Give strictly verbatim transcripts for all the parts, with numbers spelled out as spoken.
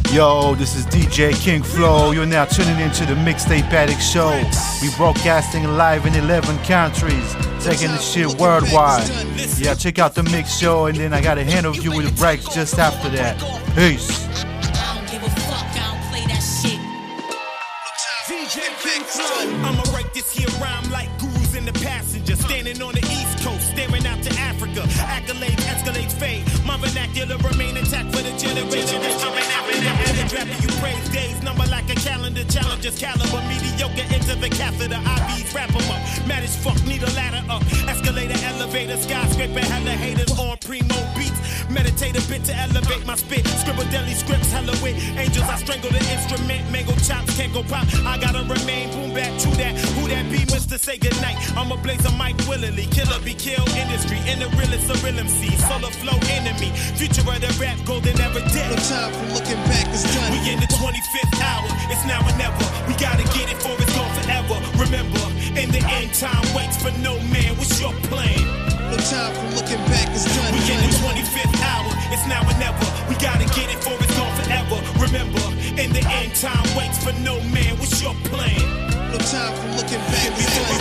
Yo, this is D J King Flow. You're now tuning into the Mixtape Addict Show. We broadcasting live in eleven countries, taking this shit worldwide. Yeah, check out the mix show, and then I got a interview with Breaks just after that. Peace. D J King Flow. I'ma write this here rhyme like gurus in the passenger, standing on the East Coast, staring out to Africa. Accolades, escalates, fade. My vernacular remain intact for the generation that's coming after the draft. You praise days, number like a calendar. Challengers caliber, mediocre into the catheter. I Vs wrap them up. Mad as fuck, need a ladder up. Escalator, elevator, skyscraper, hella haters on primo beats. Meditate a bit to elevate my spit. Scribble deli scripts, hella with angels. I strangle the instrument. Mango chops can't go pop. I gotta remain boom back to that. Who that be, Mister Say goodnight. I'ma blaze a mic willily. Killer be killed industry. In the realest of real M C. Solar flow enemy. Future of the rap, golden ever dead. No time for looking back, it's done. We in the twenty-fifth hour. It's now or never. We gotta get it for it's gone forever. Remember, in the end, time waits for no man. What's your plan? No time for looking back, it's done. We in the twenty-fifth hour. It's now or never. We gotta get it for it's gone forever. Remember, in the end, time waits for no man. What's your plan? No time for looking back, it's done.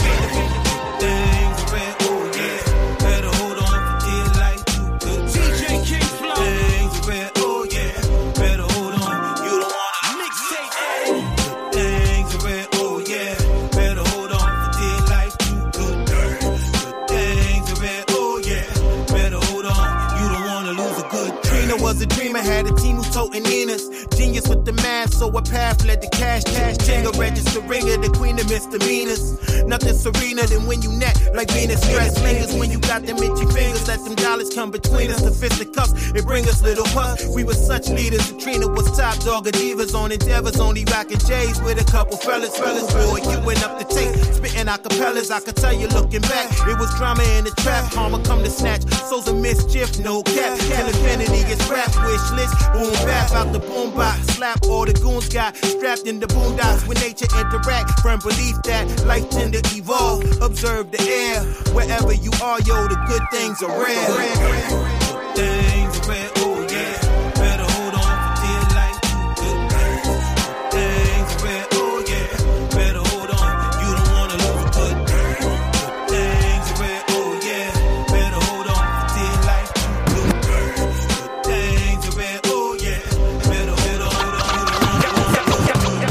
Things are red, oh yeah. Better hold on for dear life, you good. D J King Flow. Things are red, oh yeah. Better hold on, you don't wanna mixtape. Things are red, oh yeah. Better hold on for dear life, you good. Good things are red, oh yeah. Better hold on, you don't wanna lose a good. Trina was a dreamer, had a team who's toting Enos. Genius with the math, so a path led to cash, cash, jingle, register ringer, the queen of misdemeanors. Nothing serener than when you net like Venus. Stress fingers when you got them itchy fingers. Let them dollars come between us. The fisticuffs, it bring us little puffs. We were such leaders. Trina was top dog of divas on endeavors. Only rocking J's with a couple fellas. Fellas, boy, you went up the tape. Spitting acapellas. I could tell you looking back. It was drama in the trap. Karma come to snatch. Souls of mischief, no cap. Till infinity gets rap. Wish list. Boom bap out the boom box. Slap all the goons got strapped in the boondocks. When nature interact. Firm belief that life tend to evolve. Observe the air. Wherever you are, yo, the good things are rare. Good things are rare, oh yeah. Better hold on for dear life. Good things are rare, oh yeah. Better hold on, you don't wanna lose good. Good things are rare, oh yeah. Better hold on for dear life. Good things are rare, oh yeah. Better hold on, you don't wanna lose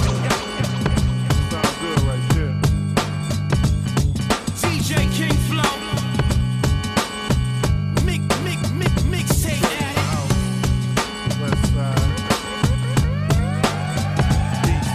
good. Sounds good right there. D J King Flow. Mix, mix, mix, mixtape addict. West side. East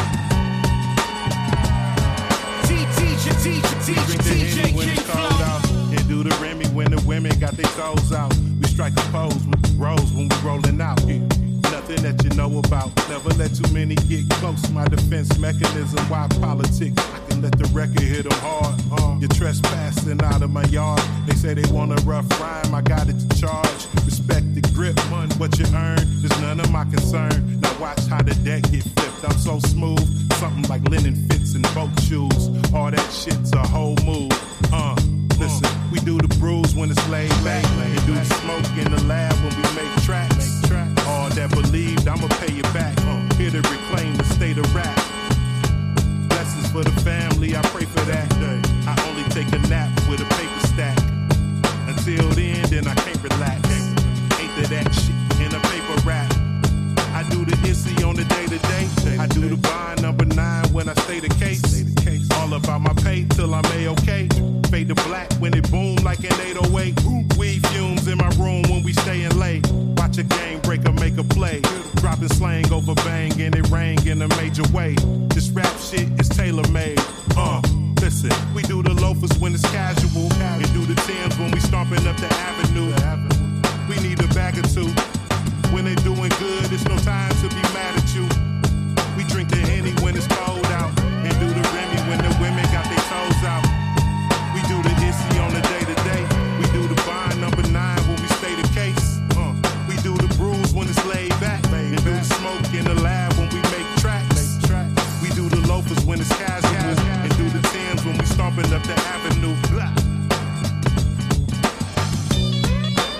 side. D J, D J, Drink the D J Henny when King it's cold Flow. out. And do the Remy when the women got their toes out. We strike a pose with the rolls when we rolling out. Yeah. Nothing that you know about. Never let too many get close. My defense mechanism, why politics? I can let the record hit them hard. Uh, you're trespassing out of my yard. They say they want a rough rhyme. I got it to charge. Respect the grip. Money, what you earn is none of my concern. Now watch how the deck get flipped. I'm so smooth. Something like linen fits in boat shoes. All that shit's a whole move. Uh, listen, we do the brews when it's laid back. And do the smoke in the lab when we make tracks. All that believed, I'ma pay you back. Here to reclaim the state of rap. Blessings for the family, I pray for that. I only take a nap with a paper stack. Until then, then I can't relax. Ain't there that shit in a paper rap? I do the issy on the day to day. I do the bond number nine when I stay the case. All about my pay till I'm A-okay. Fade to black when it boom like an eight oh eight. Weed fumes in my room when we stayin' late. Watch a game breaker make a play. Dropping slang over bang and it rang in a major way. This rap shit is tailor-made. Uh, listen, we do the loafers when it's casual. And do the Timbs when we stomping up the avenue. We need a bag or two. When they doing good, it's no time to be mad at you. We drink the Henny when it's cold out. And do the Remy when the women got their toes out. We do the issy on the day-to-day. We do the bond number nine when we stay the case. Uh, we do the brews when it's laid back. And do the smoke in the lab when we make tracks. We do the loafers when it's casual. And do the Timbs when we stomping up the avenue.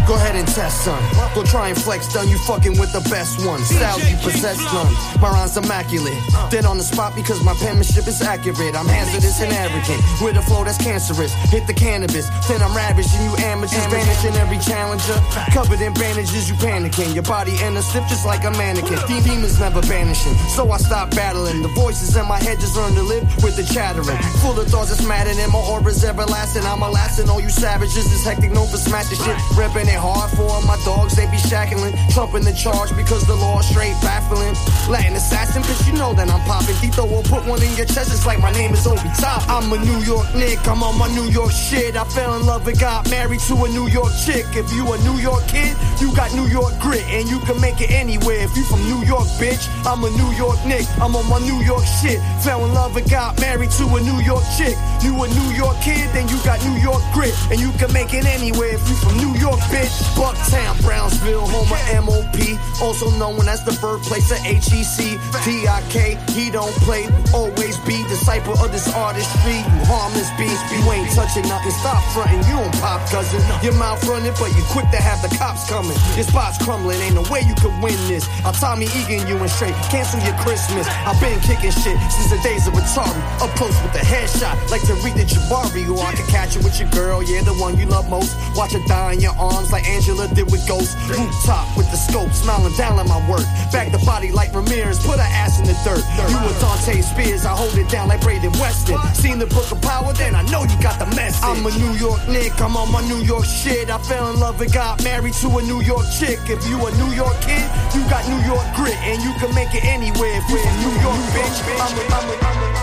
Go ahead and test, son. Go try and flex, done. You fucking with the best one. Styles you possess none. My rhymes immaculate. Dead on the spot because my penmanship is accurate. I'm hazardous and arrogant with a flow that's cancerous. Hit the cannabis, then I'm ravishing you amateurs, vanishing every challenger. Covered in bandages, you panicking. Your body in a stiff just like a mannequin. Demons never banishing, so I stop battling. The voices in my head just learn to live with the chattering. Full of thoughts that's maddening. My aura's everlasting. I'm a lasting. All you savages is hectic, known for smashing shit. Ripping it hard for all my dogs, they be shackling. Trumping the charge because the law straight baffling. Latin assassin, bitch, you know that I'm popping. Tito will put one in your chest, it's like my name is Obi Top. I'm a New York Nick, I'm on my New York shit. I fell in love and got married to a New York chick. If you a New York kid, you got New York grit, and you can make it anywhere. If you from New York, bitch, I'm a New York Nick. I'm on my New York shit. Fell in love and got married to a New York chick. You a New York kid, then you got New York grit, and you can make it anywhere. If you from New York, bitch. Bucktown, Brownsville, home of M O P, also known as the birthplace of H E C. T I K, he don't play, always be disciple of this artistry. You harmless beast, you ain't touching nothing. Stop fronting, you don't pop, cousin. Your mouth running, but you quick to have the cops coming. Your spot's crumbling, ain't no way you could win this. I'll Tommy Egan you and straight cancel your Christmas. I've been kicking shit since the days of Atari. Up close with the headshot, like Tariq the Jabari. Or I can catch you with your girl, yeah, the one you love most. Watch her die in your arms like Angela did with Ghost. Rooftop with the scope, smiling down at my work. Back the body like Ramirez, put her ass in the dirt. You a Dante Spears, I hold it down like Braden Weston. Seen the Book of Power, then I know you got the message. I'm a New York Nick, I'm on my New York shit. I fell in love and got married to a New York chick. If you a New York kid, you got New York grit, and you can make it anywhere. If you're from New York, bitch, I'm a, I'm a, I'm a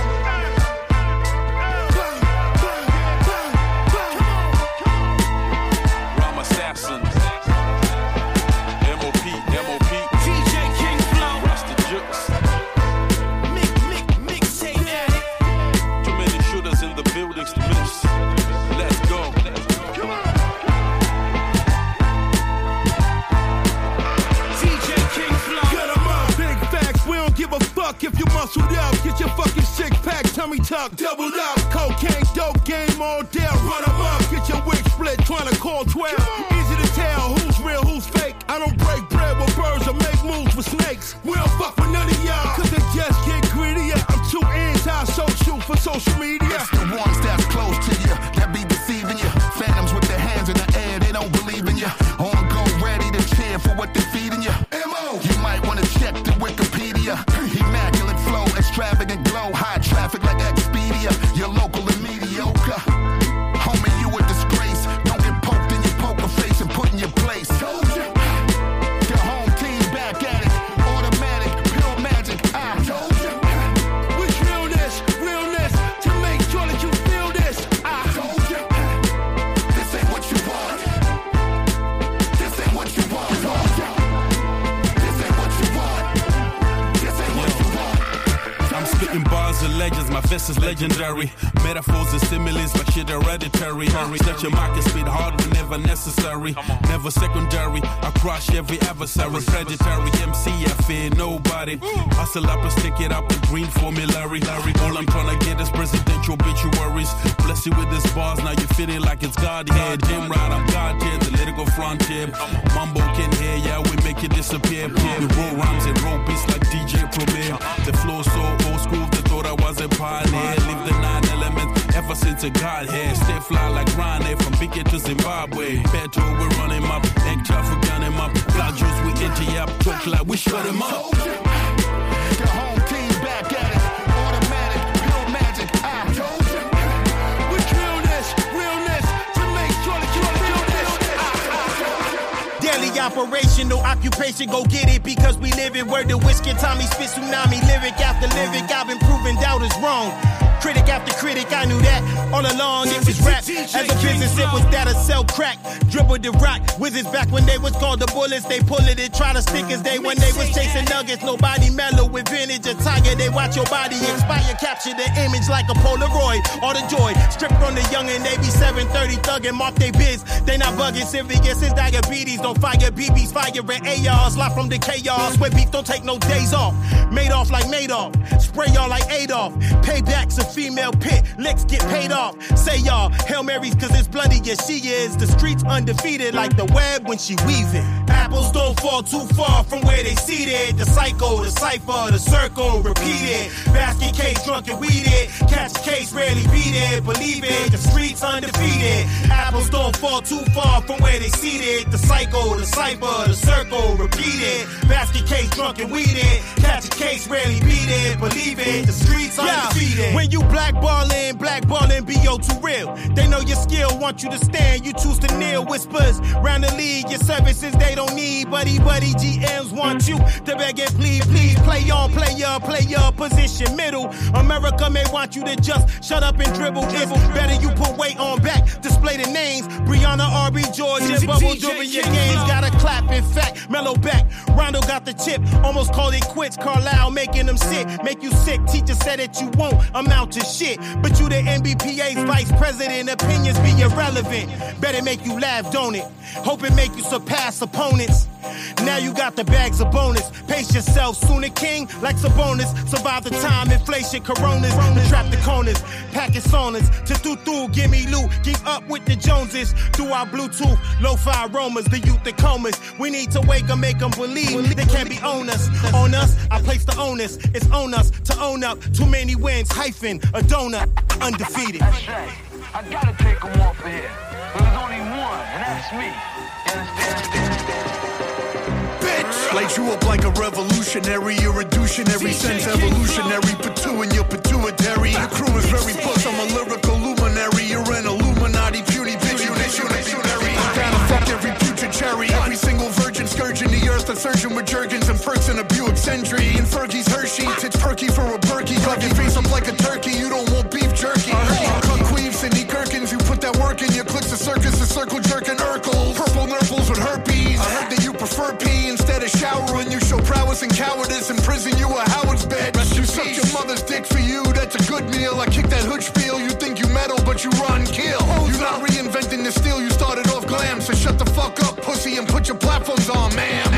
if you muscled up, get your fucking six pack, tummy tuck, doubled up. Cocaine, dope game all day, run them up. Get your wig split, trying to call twelve. Easy to tell who's real, who's fake. I don't break bread with birds or make moves with snakes. We don't fuck with none of y'all, cause they just get greedier. I'm too anti-social for social media. It's the ones that's close to you, that be deceiving you. Phantoms with their hands in the air, they don't believe in you. On go, ready to cheer for what they're feeding you. M O You might wanna check the Wikipedia. Immaculate flow, extravagant glow, high traffic like Expedia. You're local and mediocre. Homie, you a disgrace. Don't get poked in your poker face and put in your place. Told ya. Your home team back at it. Automatic, pure magic. I told ya. With realness, realness, to make sure that you feel this. I told ya. This ain't what you want. This ain't what you want. Told ya. This ain't what you want. This ain't what you want. I'm spitting bars of legends, my vest is legendary. Metaphors and similes, my shit hereditary. Such a market, spit hard whenever necessary. Never secondary, I crush every adversary. Predatory M C, I fear nobody. Hustle up and stick it up, the green formulary. All I'm trying to get is presidential obituaries. Bless you with this bars, now you feel it like it's God here. Dim right, I'm God here, the lyrical frontier. Mumbo can hear, yeah, we make it disappear. We roll rhymes and roll beats like D J Premier. The flow so old school, they thought I was a pioneer. Leave the nine elements ever since I got here. Stay fly like Ryan from Big to Zimbabwe. Petro, we're running up. Egg tough, we gun him up. Blood juice, we empty up. Talk like we shut him up. Your home team back at it. Automatic, pure magic. I told ya. with realness, realness, to make sure that you feel this. I, I, Daily operational occupation, go get it because we live it. Word to whiskey, Tommy spit tsunami, lyric after lyric. I've been proving doubters wrong. Critic after critic, I knew that all along. It was rap. As a business, it was that to sell crack. Dribble the rock. Wizards back when they was called the bullets. They pull it and try to stick us. They when they was chasing nuggets. Nobody mellow with vintage or tiger. They watch your body expire. Capture the image like a Polaroid. All the joy. Stripped from the young and they be seven thirty thugging. Mark they biz. They not bugging. Serious is diabetes. Don't fire B Bs. Fire A Rs. Lot from the chaos. Where beef don't take no days off. Made off like Madoff. Spray y'all like Adolf. Paybacks of female pit, licks get paid off. Say y'all, Hail Marys cause it's bloody, yeah she is. The streets undefeated like the web when she weaving. Apples don't fall too far from where they seated. The cycle, the cipher, the circle, repeated. Basket case, drunk and weeded. Catch a case, rarely beat it. Believe it, the streets undefeated. Apples don't fall too far from where they seated. The cycle, the cipher, the circle, repeated. Basket case, drunk and weeded. Catch a case, rarely beat it. Believe it, the streets undefeated. Yeah. When you blackballing, blackballing, be yo too real. They know your skill, want you to stand, you choose to kneel. Whispers round the league, your services they don't need. Buddy, buddy, G Ms want you to beg and plead, please play on, play your, play your position middle. America may want you to just shut up and dribble. It's better you put weight on back, display the names. Brianna, R B, George, and Bubble during your games. Gotta clap, in fact, mellow back. Rondo got the chip, almost called it quits. Carlisle making them sit, make you sick. Teacher said that you won't amount to shit, but you the N B P A's vice president. Opinions be irrelevant. Better make you laugh, don't it? Hope it make you surpass opponents. Now you got the bags of bonus. Pace yourself, soon a king like Sabonis. Survive the time, inflation, coronas. To trap the corners, packing saunas. To do through, give me loot. Keep up with the Joneses. Through our Bluetooth, lo-fi aromas. The youth, the comas. We need to wake them, make them believe. They can't be on us. On us, I place the onus. It's on us to own up. Too many wins, hyphen, a donut. Undefeated. That's right. I gotta take them off of here. But there's only one, and that's me. You understand? Bitch! Light you up like a revolutionary, irreducionary, sense evolutionary, pursuing your pituitary. The crew is very push, I'm a lyrical luminary. You're an Illuminati, puny bitch, unitary. I'm down to fuck every putrid cherry. Every single virgin scourging the earth, a surgeon with Jergens and perks in a Buick Sentry. And Fergie's Hershey, tits perky for a perky. Cut your face up like a turkey, you don't want beef jerky. Cut queefs and eat gherkins, you put that work in. Your clicks a circus, a circle jerking Urkels. Purple nurples with herpes. I heard that you prefer pee instead of showering. You show prowess and cowardice. In prison, you a Howard's bed. You suck your mother's dick for you, that's a good meal. I kick that hood spiel, you think you metal, but you run kill. You not reinventing the steel, you started off glam. So shut the fuck up, pussy, and put your platforms on, ma'am.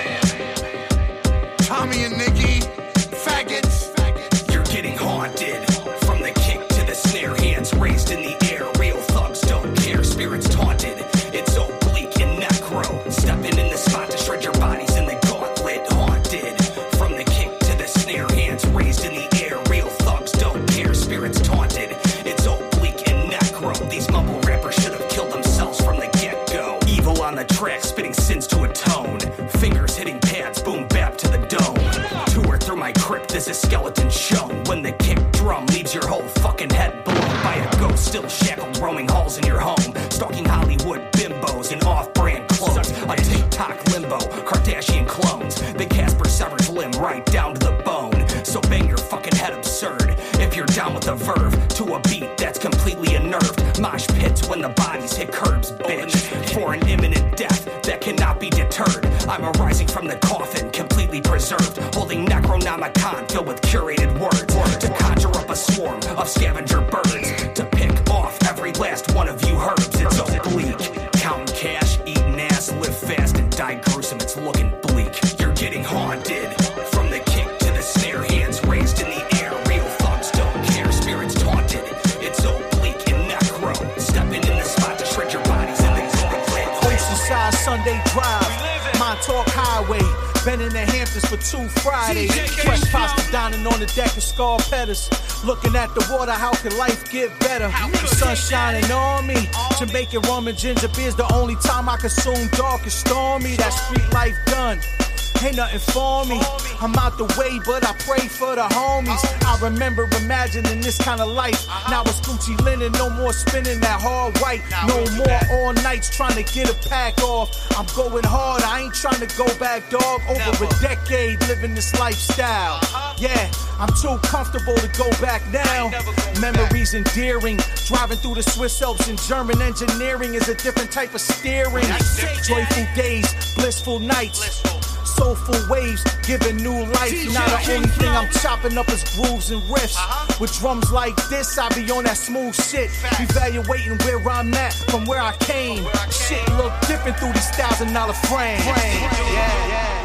Tommy and Nikki, faggots. You're getting haunted. From the kick to the snare, hands raised in the air. Real thugs don't care, spirits taunted. It's oblique and necro. Stepping in the spot to shred your bodies in the gauntlet. Haunted. From the kick to the snare, hands raised in the air. Real thugs don't care, spirits taunted. It's oblique and necro. These mumble rappers should have killed themselves from the get-go. Evil on the track, spitting sins to atone. Fingers hitting pads, boom bap to the dome. Tour through my crypt, there's a skeleton shown. When the kick drum leaves your whole fucking head blown by a ghost, still shackled, roaming halls in your home. Stalking Hollywood bimbos in off-brand clothes. A TikTok limbo, Kardashian clones. They Casper Sever's limb right down to the bone. So bang your fucking head absurd if you're down with a verve to a beat that's completely unnerved. Mosh pits when the bodies hit curbs, bitch. For an imminent death that cannot be deterred. I'm arising from the coffin, completely preserved, holding Necronomicon filled with curated words to conjure up a swarm of scavenger birds to pick off every last one of you herbs. It's oblique, counting cash, eating ass, live fast and die gruesome. It's looking bleak. You're getting haunted. From the kick to the snare, hands raised in the air. Real thugs don't care, spirits taunted. It's oblique and necro. Stepping in the spot to shred your bodies in the Oceanside Sunday Drive, Montauk Highway. Been in the Hamptons for two Fridays. Fresh pasta dining on the deck of Scar Pettis. Looking at the water, how can life get better? The sun shining on me. Jamaican rum and ginger beer's the only time I consume dark and stormy. That street life done. Ain't nothing for me. I'm out the way, but I pray for the homies. I remember imagining this kind of life. Now it's Gucci linen, no more spinning that hard white. No more all nights trying to get a pack off. I'm going hard, I ain't trying to go back, dog. Over a decade living this lifestyle. Yeah, I'm too comfortable to go back now. Memories endearing. Driving through the Swiss Alps and German engineering is a different type of steering. Joyful days, blissful nights. Soulful waves, giving new life. Now the only thing I'm chopping up is grooves and riffs. Uh-huh. With drums like this, I be on that smooth shit. Evaluating where I'm at from where I came. Where I came. Shit look different through these thousand dollar frames. Frame. Yeah, yeah.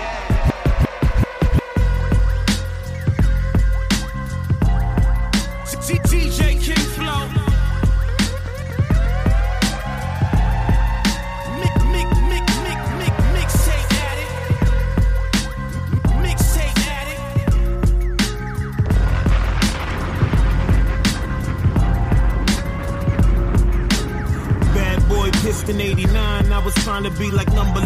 D J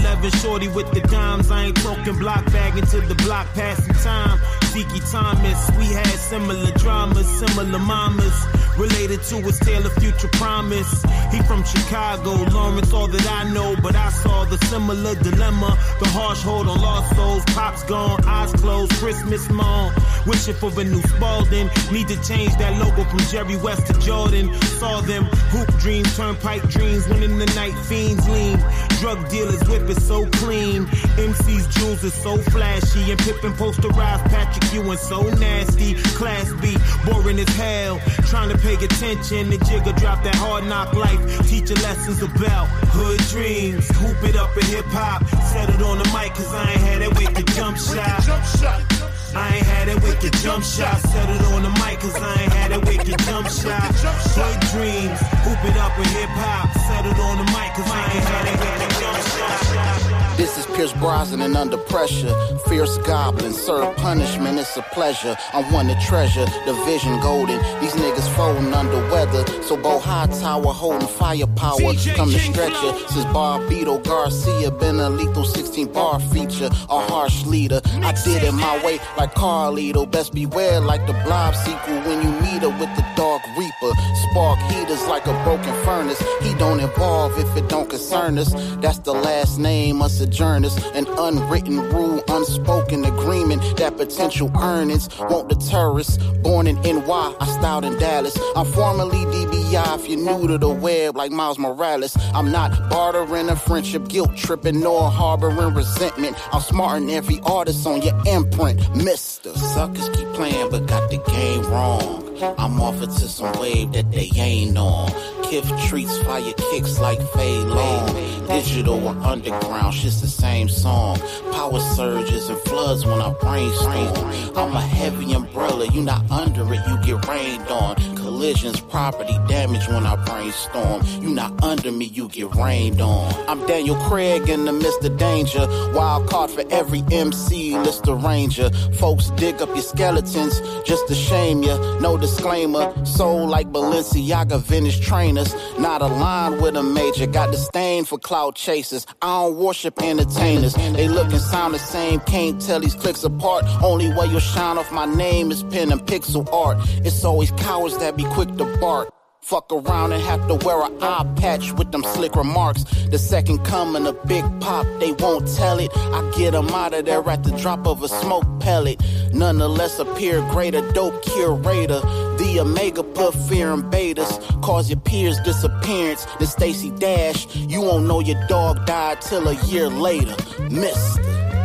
eleven shorty with the dimes. I ain't talking block bagging to the block passing time. Tiki Thomas, we had similar dramas, similar mamas. Related to his tale of future promise. He from Chicago, Lawrence, all that I know, but I saw the similar dilemma. The harsh hold on lost souls, pops gone, eyes closed, Christmas morn. Wishing for a new Spalding, need to change that logo from Jerry West to Jordan. Saw them hoop dreams, turnpike dreams, when in the night fiends lean. Drug dealers whip it so clean. M C's jewels is so flashy, and Pippin posterized Patrick Ewing so nasty. Class B, boring as hell, trying to pay attention. The jigger drop that hard knock life, teacher lessons about hood dreams. Hoop it up in hip hop, set it on the mic, cause I ain't had that wicked jump shot. I ain't had that wicked jump shot. Set it on the mic, cause I ain't had that wicked jump shot. Hood dreams, hoop it up in hip hop, set it on the mic, cause I ain't had that wicked jump shot. This is Pierce Brosnan under pressure. Fierce goblin, serve punishment, it's a pleasure. I'm one to treasure, the vision golden. These niggas folding under weather. So go high tower, holding firepower. Come to stretcher, since Barbito Garcia been a lethal sixteen bar feature. A harsh leader, I did it my way like Carlito. Best beware like the Blob sequel when you meet her with the Dark Reaper. Spark heaters like a broken furnace. He don't involve if it don't concern us. That's the last name of sojourners. An unwritten rule, unspoken agreement that potential earnings won't deter us. Born in N Y, I styled in Dallas. I'm formerly D B I if you're new to the web like Miles Morales. I'm not bartering a friendship, guilt tripping, nor harboring resentment. I'm smarting every artist on your imprint, mister. Suckers keep playing but got the game wrong. I'm offered to some wave that they ain't on. Kiff treats fire kicks like Fade Long. Digital or underground, shit's the same song. Power surges and floods when I brainstorm. I'm a heavy umbrella, you not under it, you get rained on. Collisions, property damage when I brainstorm. You not under me, you get rained on. I'm Daniel Craig in the midst of danger. Wild card for every M C, list a ranger. Folks dig up your skeletons just to shame you. No disclaimer, soul like Balenciaga vintage trainers. Not aligned with a major, got disdain for clout chasers. I don't worship entertainers. They look and sound the same, can't tell these clicks apart. Only way you'll shine off my name is pen and pixel art. It's always cowards that be quick to bark. Fuck around and have to wear an eye patch with them slick remarks. The second coming of Big Pop, they won't tell it. I get them out of there at the drop of a smoke pellet. Nonetheless, appear greater, dope curator. The Omega put fear in betas, cause your peers disappearance. Then Stacey Dash, you won't know your dog died till a year later. Mister.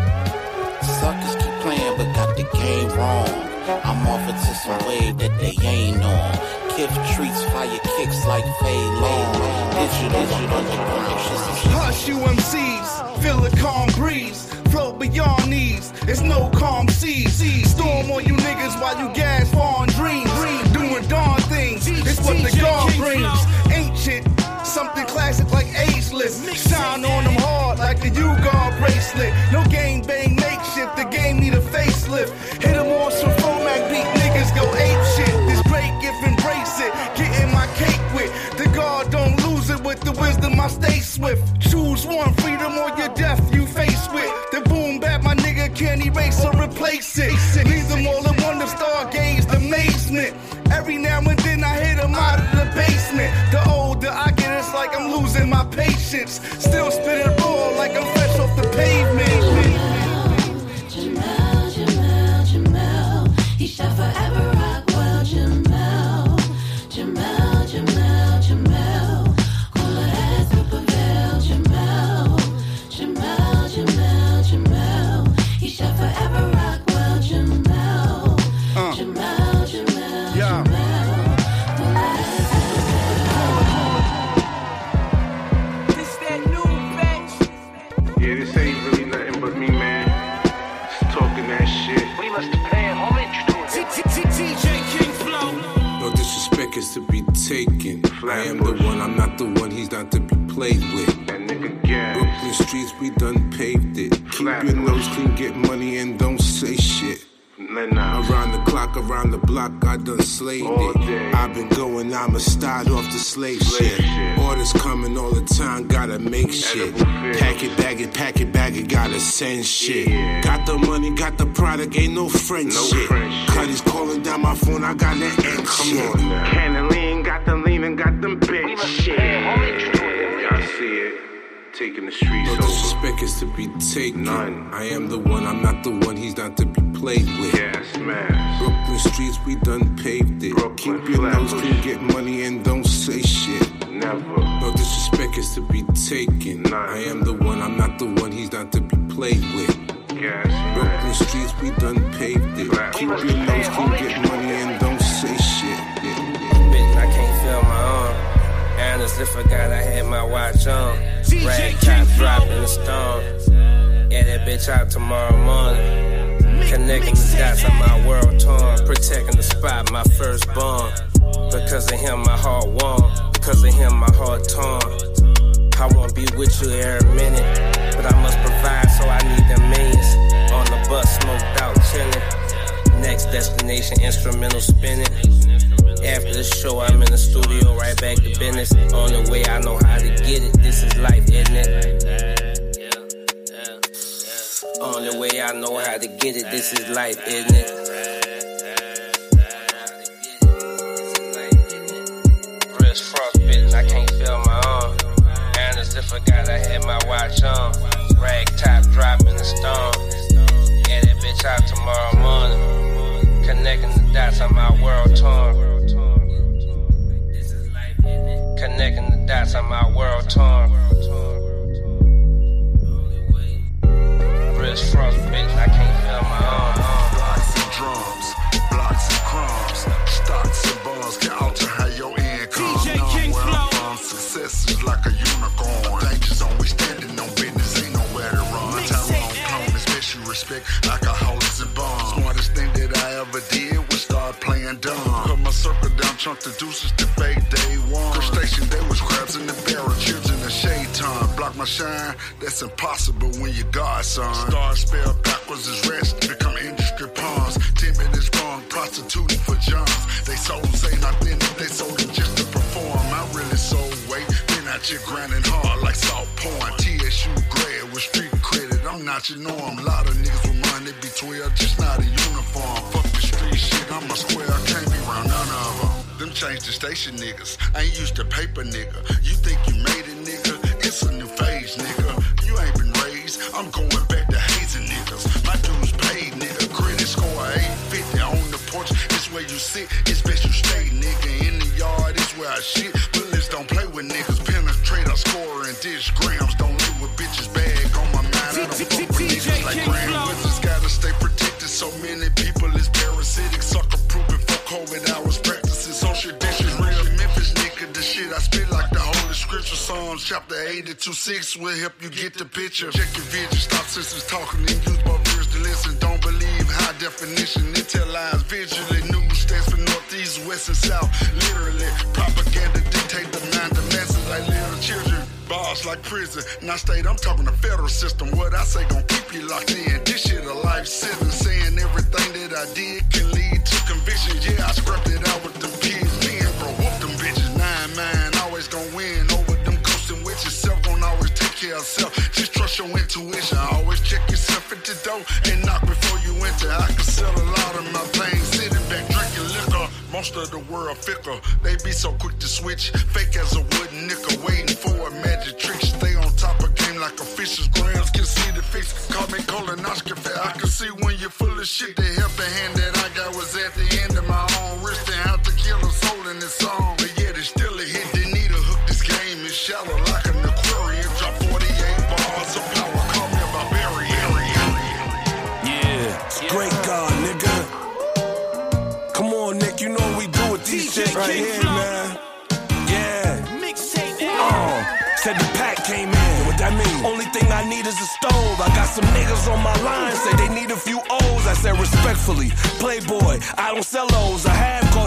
Suckers keep playing but got the game wrong. I'm offered to some wave that they ain't on. Kiff treats fire kicks like Fade Long. Digital, digital underground. Hush you M Cs, feel the calm breeze. Float beyond needs, it's no calm seas. Storm on you niggas while you gas on dreams. Doing dawn things, it's what the God brings. Ancient, something classic like ageless. Shine on them hard like the U-Guard bracelet. No game bang makeshift, the game need a facelift. Hit them on some Fomac beat, niggas go ape shit. This great gift, embrace it, getting my cake with. The God don't lose it with the wisdom, I stay swift. Choose one, freedom or your death you face with. The boom bap, my nigga can't erase or replace it. Leave them all in wonder, stargaze, amazement. Every now and then I hit them out of the basement. The older I get, it's like I'm losing my patience. Still spitting raw like I'm fresh off the pavement. Jamal, Jamal, Jamal, he shall forever rock well. Jamal, Jamal, Jamal, Jamal, cooler as the prevail. Jamal, Jamal, Jamal, Jamal, he shall forever rock well. Jamal, uh. Jamal, Jamal, yeah. Jamal, cooler as the prevail. This that new bitch. Yeah, this ain't really nothing but me, man. Just talking that shit. We must pay homage to it. D J King Flow. No disrespect is to be taken. I am the one, I'm not the one, he's not to be played with. That nigga gas. Brooklyn streets, we done paved it. Keep your nose clean, get money, and don't say shit. Around the clock, around the block, I done slayed it. I've been going, I'ma start off the slave shit. Orders coming all the time, gotta make shit. Pack it, bag it, pack it, bag it, gotta send shit. Got the money, got the product, ain't no French shit. Cuddy's calling down my phone, I got that end shit. Cannon lean, got the lean and got them bitch shit. Y'all see it. Taking the streets no over. disrespect is to be taken. None. I am the one, I'm not the one, he's not to be played with. Yeah, smash. Brooklyn streets, we done paved it. Brooklyn, keep your nose Flatbush. clean, get money and don't say shit. Never. No disrespect is to be taken. None. I am the one, I'm not the one, he's not to be played with. Yes, Brooklyn streets, we done paved it. Flatbush. Keep your nose clean, get money and don't say shit. Bitch, I can't feel my arm. Honestly, forgot I had my watch on. Rag top drop in the stone. Yeah, that bitch out tomorrow morning. Connecting the dots of my world torn. Protecting the spot, my firstborn. Because of him, my heart warm. Because of him, my heart torn. I won't be with you every minute, but I must provide, so I need them means. On the bus, smoked out, chilling. Next destination, instrumental spinning. After the show, I'm in the studio, right back to business. Only way I know how to get it, this is life, isn't it? Only way I know how to get it, this is life, isn't it? Wrist frostbitten, I can't feel my arm. Honestly, forgot I had my watch on. Rag top drop in the stone. Yeah, that bitch out tomorrow morning. Connecting the dots on my world torn. Connecting the dots on my world torn. Wrist frostbitten, I can't feel my arm. Blocks and drums, blocks and crumbs, stocks and bonds can alter how your income. D J King Where I'm Flow. from, success is like a unicorn. Dangers always standing on business, ain't nowhere to run. Tyrone clone is best you respect, alcoholics and bombs. Smartest thing that I ever did was start playing dumb. Cut my circle down, chunk the deuces to fake day one. Crustacean, they was crabs in the barrel, children in shade time. Block my shine, that's impossible when you godson. Stars spelled backwards is rest, become industry pawns. Timid is wrong, prostituting for Johns. They souls ain't authentic, they sold them just to perform. I really sold weight, been out here grinding hard like salt porn. T S U grad with street credit, I'm not your norm. A lot of niggas with money be twelve, just not a uniform. Fuck the street shit, I'm a square, I can't be around none of them. Them change the station niggas, I ain't used to paper nigga. You think you made it nigga, it's a new phase nigga. You ain't been raised, I'm going back to hazing niggas. My dues paid nigga, credit score eight fifty on the porch. It's where you sit, it's best you stay nigga. In the yard, it's where I shit. Bullets don't play with niggas, penetrate, I score and dish grams. Don't live with bitches, bag on my mind. I don't fuck with niggas like Grand Wizards. Gotta stay protected, so many people is parasitic. Sucker proofing for COVID hours, practicing social dishes. Real Memphis nigga, the shit I spit like the Holy Scripture. Psalms chapter eighty-two six will help you get the picture. Check your vision, stop sisters talking and use both ears to listen. Don't believe high definition, it tell lies visually. News stands for northeast, west and south. Literally, propaganda dictate the mind of masses like little children. Bars like prison, not state, I'm talking the federal system. What I say gon' keep you locked in. This shit a life sentence, saying everything that I did can lead to conviction. Yeah, I scrapped it out with them kids, men, bro, whoop them bitches. Nine man, always gon' win over them ghosts and witches. Self gon' always take care of self. Just trust your intuition. Always check yourself at the door and knock before you enter. I can sell a lot of my things, sitting back drinking liquor. Most of the world fickle, they be so quick to switch. Fake as a wooden nickel, waiting for a magic trick. Stay on top of game like a fish's grams. Can see the fix, call me colonoscopy. I can see when you're full of shit. The helping hand that I got was at the end of my own wrist. And how to kill a soul in this song. But yet it's still a hit. They need a hook. This game is shallow like an aquarium. Drop forty-eight bars of power. Call me a barbarian. Yeah, it's great God, nigga. Come on, Nick, you know we do with these shit right here, man. Yeah. Oh, said the pack came in. What that mean? Only thing I need is a stove. I got some niggas on my line, say they need a few O's. I said respectfully, Playboy, I don't sell those. I have cost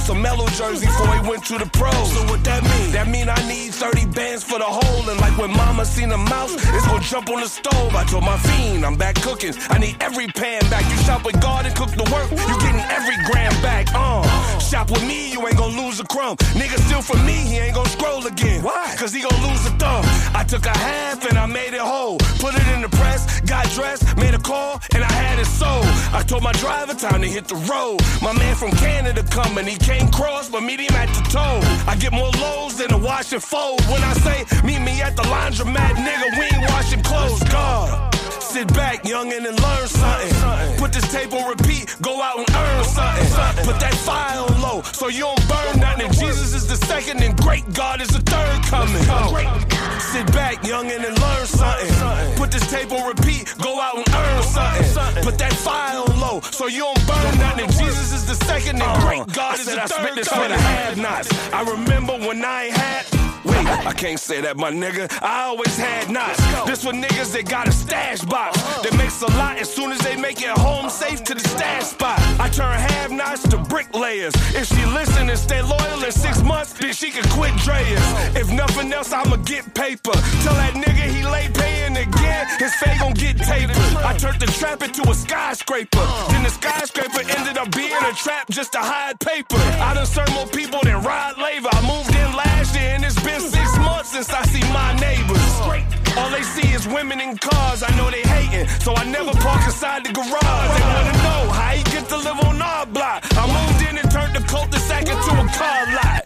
some mellow jersey before he went to the pros. So what that mean? That mean I need thirty bands for the hole. And like when mama seen a mouse, it's gonna jump on the stove. I told my fiend, I'm back cooking. I need every pan back. You shop with God and cook the work, you getting every gram back. Uh, shop with me, you ain't gonna lose a crumb. Nigga steal from me, he ain't gonna scroll again. Why? Cause he gonna lose a thumb. I took a half and I made it whole. Put it in the press, got dressed, made a call, and I had it sold. I told my driver time to hit the road. My man from Canada coming, he came cross, but meet him at the toe. I get more lows than a wash and fold. When I say meet me at the laundromat, nigga, we ain't washing clothes. God, sit back, youngin', and learn something. Put this tape on repeat, go out and earn something. Put that fire on low, so you don't burn nothing. Jesus is the second, and great God is the third coming. Sit back, youngin', and learn something. Put this tape on repeat, go out and earn something. Put that fire on low, so you don't burn nothing. Jesus is the second, and great God is the third coming. I spit this for the have-nots. I remember when I ain't had. Wait, I can't say that, my nigga. I always had knots. This for niggas that got a stash box that makes a lot as soon as they make it home safe to the stash spot. I turn have-nots to bricklayers. If she listen and stay loyal in six months, then she can quit Dreyers. If nothing else, I'ma get paper. Tell that nigga he late paying again, his fade gon' get tapered. I turned the trap into a skyscraper. Then the skyscraper ended up being a trap just to hide paper. I done served more people than Rod Laver. I moved in last year and it's been six months since I see my neighbors. All they see is women in cars. I know they hating, so I never park inside the garage. They wanna know how he get to live on our block. I moved in and turned the cul-de-sac into a car lot.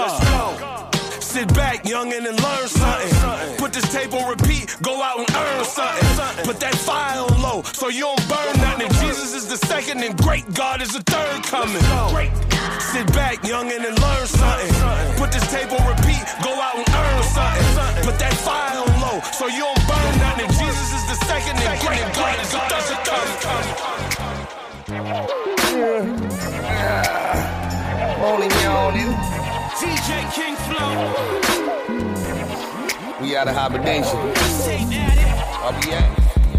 God, sit back, youngin', and learn something. Put this tape on repeat, go out and earn something. Put that fire on low, so you don't burn nothing. Jesus is the second, and great God is the third coming. Sit back, youngin', and learn something. Put this tape on repeat, go out and earn something. Put that fire on low, so you don't burn nothing. Jesus is the second, and great God is the third coming. Only me on you. D J King Flow. We out of hibernation. I'll be at.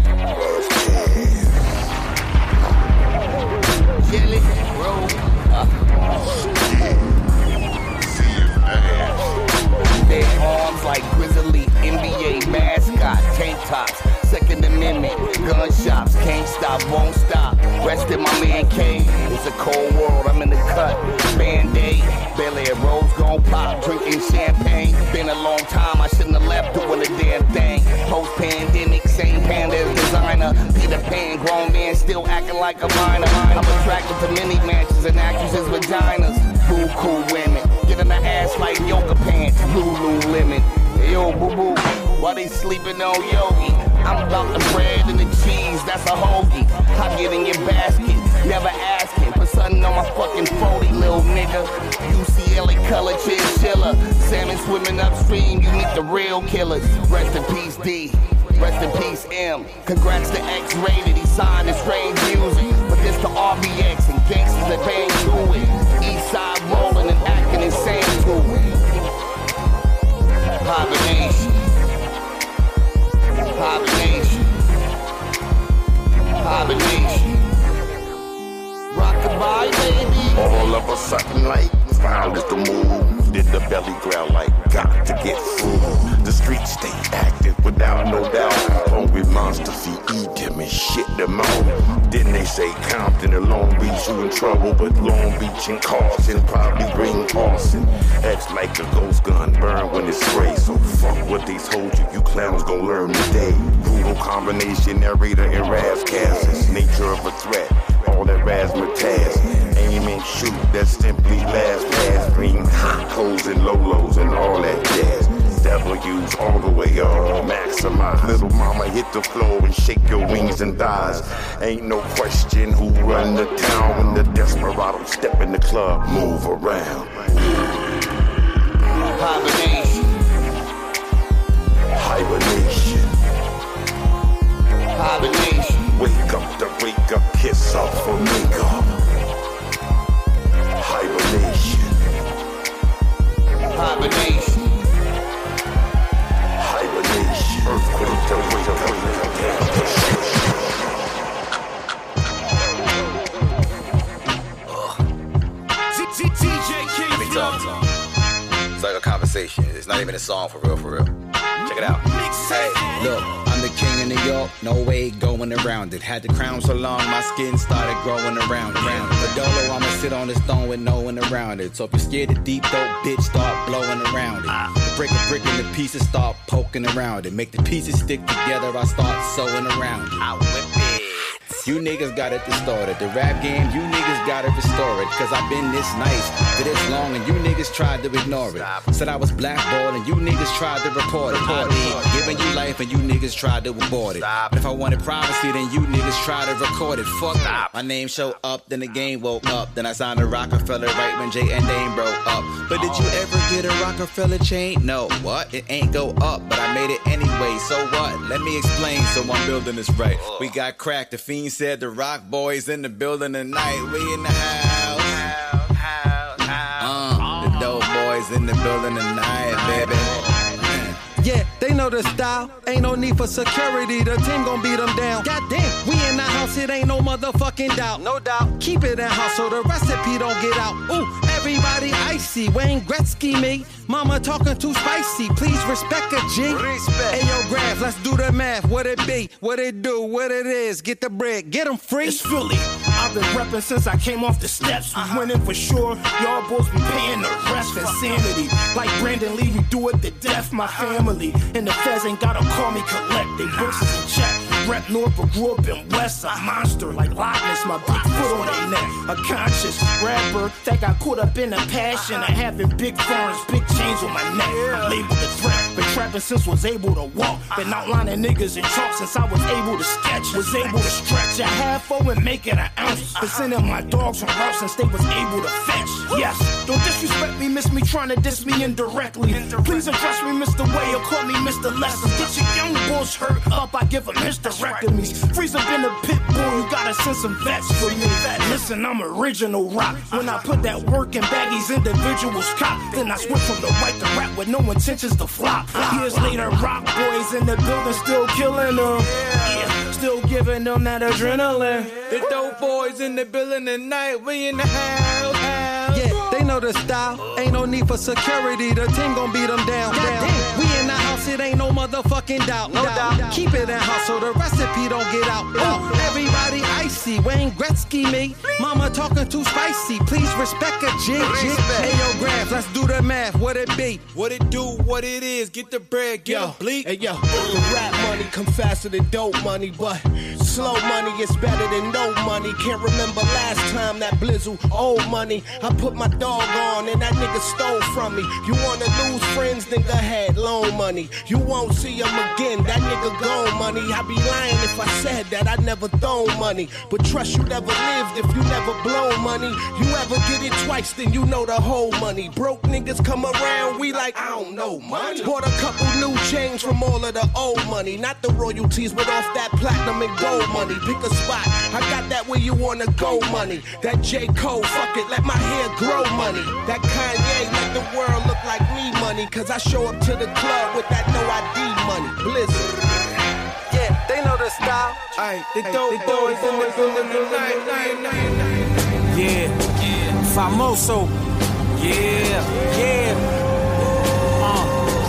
Jelly, bro. Their arms like grizzly N B A mascot, tank tops, Second Amendment, gun shops, can't stop, won't stop. Rest in my man cave. It's a cold world, I'm in the cut. Band-Aid, Bel Air Rose gon' pop, drinking champagne. Been a long time, I shouldn't have left doing a damn thing. Post-pandemic, same pandas designer. Peter Pan, grown man still acting like a minor. I'm attracted to many mansions and actresses' vaginas. Cool, cool women, getting the ass like yoga pants. Lululemon, yo boo boo, why they sleeping on Yogi? I'm about the bread and the cheese, that's a hoagie. I get in your basket, never asking. Put something on my fucking forty, little nigga. U C L A color chinchilla, salmon swimming upstream. You meet the real killers. Rest in peace, D. Rest in peace, M. Congrats to X-Rated, he signed his strange music. But this to R B X and gangsters that bang to it. Eastside rolling and acting insane to it. Hibernation. Hibernation. Hibernation. Rockabye, baby. All of a sudden, like, found is the move. Did the belly growl like, got to get food. The streets stay active without no doubt. Hungry monsters, he eat them and shit them out. Didn't they say Compton and Long Beach, you in trouble? But Long Beach and Carson probably bring arson. Acts like a ghost gun, burn when it's spray. So fuck what they told you, you clowns gon' learn today. Brutal combination, narrator and razzcazzes. Nature of a threat, all that razzmatazz. Aim and shoot, that's simply last pass. Bring hot hoes and lolos and all that jazz. W's all the way up, maximize. Little mama hit the floor and shake your wings and thighs. Ain't no question who run the town when the desperado step in the club, move around. Hibernation. Hibernation. Hibernation. Wake up the wake up, kiss off for makeup. Hibernation. Hibernation. Hibernation. Earthquake to wake up, wake up, D J not even a song for real, for real. Check it out. Hey, look, I'm the king of New York, no way going around it. Had the crown so long, my skin started growing around, around. But Dolo, I'ma sit on this throne with no one around it. So if you're scared of deep throat, bitch, start blowing around it. Break a brick into pieces, start poking around it. Make the pieces stick together, I start sewing around it. I whip it. You niggas got it distorted. The rap game, you niggas gotta restore it. Cause I've been this nice for this long and you niggas tried to ignore it. Said I was blackballed and you niggas tried to report it. Report it. Giving you life and you niggas tried to abort it. But if I wanted privacy, then you niggas tried to record it. Fuck up. My name show up, then the game woke up. Then I signed a Rockefeller right when Jay and Dame broke up. But did you ever get a Rockefeller chain? No. What? It ain't go up, but I made it anyway. So what? Let me explain so I'm building this right. We got cracked, the fiend said the Rock Boys in the building tonight. We in the house. Uh, the dope boys in the building tonight, baby. Yeah, they know the style. Ain't no need for security. The team gon' beat them down. Goddamn, we in the house. It ain't no motherfucking doubt. No doubt. Keep it in house so the recipe don't get out. Ooh, everybody icy. Wayne Gretzky me. Mama talking too spicy. Please respect a G. Respect. Hey, yo, Graph, let's do the math. What it be? What it do? What it is? Get the bread. Get them free. It's Philly. I've been reppin' since I came off the steps. We uh-huh. winning for sure. Y'all boys be paying the rest. Insanity. Like Brandon Lee, we do it to death. My family and the feds ain't gotta call me collect. They books is in check. Rep North, but grew up in West. A monster like Loch Ness. My big foot on their neck. A conscious rapper that got caught up in the passion of having big foreigns, big chains on my neck. I'm labeled a threat. Been trapping since was able to walk. Been outlining niggas in chalk since I was able to sketch. Was able to stretch a half O and make it an ounce. Been sending my dogs on routes since they was able to fetch. Yes, don't disrespect me, miss me, trying to diss me indirectly. Please address me, Mister Way, or call me Mister Lesson. Get your young bulls hurt up, I give them hysterectomies. Freeze up in the pit bull, you gotta send some vets for me. Listen, I'm original rock. When I put that work in baggies, individuals cop. Then I switch from the white to rap with no intentions to flop. Years later, Rock Boys in the building still killing them. Yeah, still giving them that adrenaline. The dope boys in the building tonight, we in the house, house. Yeah, they know the style. Ain't no need for security. The team gon' beat them down. down. We in the house, it ain't no motherfucking doubt. No doubt. Keep it in house so the recipe don't get out. Ooh, everybody icy. Wayne Gretzky me. Mama talking too spicy. Please respect a G. Hey, yo, Graph, let's do the math. What it be? What it do? What it is? Get the bread, get yo, bleak. Hey, yo, the rap money come faster than dope money, but slow money is better than no money. Can't remember last time that Blizzle old money. I put my dog on and that nigga stole from me. You wanna lose friends, then go ahead, loan money. You won't see him again, that nigga gone money. I'd be lying if I said that I never thrown money. But trust you never lived if you never blown money. You ever get it twice, then you know the whole money. Broke niggas come around, we like, I don't know money. Bought a couple new chains from all of the old money. Not the royalties, but off that platinum and gold money. Pick a spot, I got that where you wanna go money. That J. Cole, fuck it, let my hair grow money. That Kanye, let the world look like me money. Cause I show up to the club with that no I D money. Blizzard. Yeah, they know the style. Ay, the dope boys in the building tonight. Yeah, yeah. Famoso. Yeah, yeah. Uh.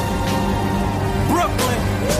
Brooklyn.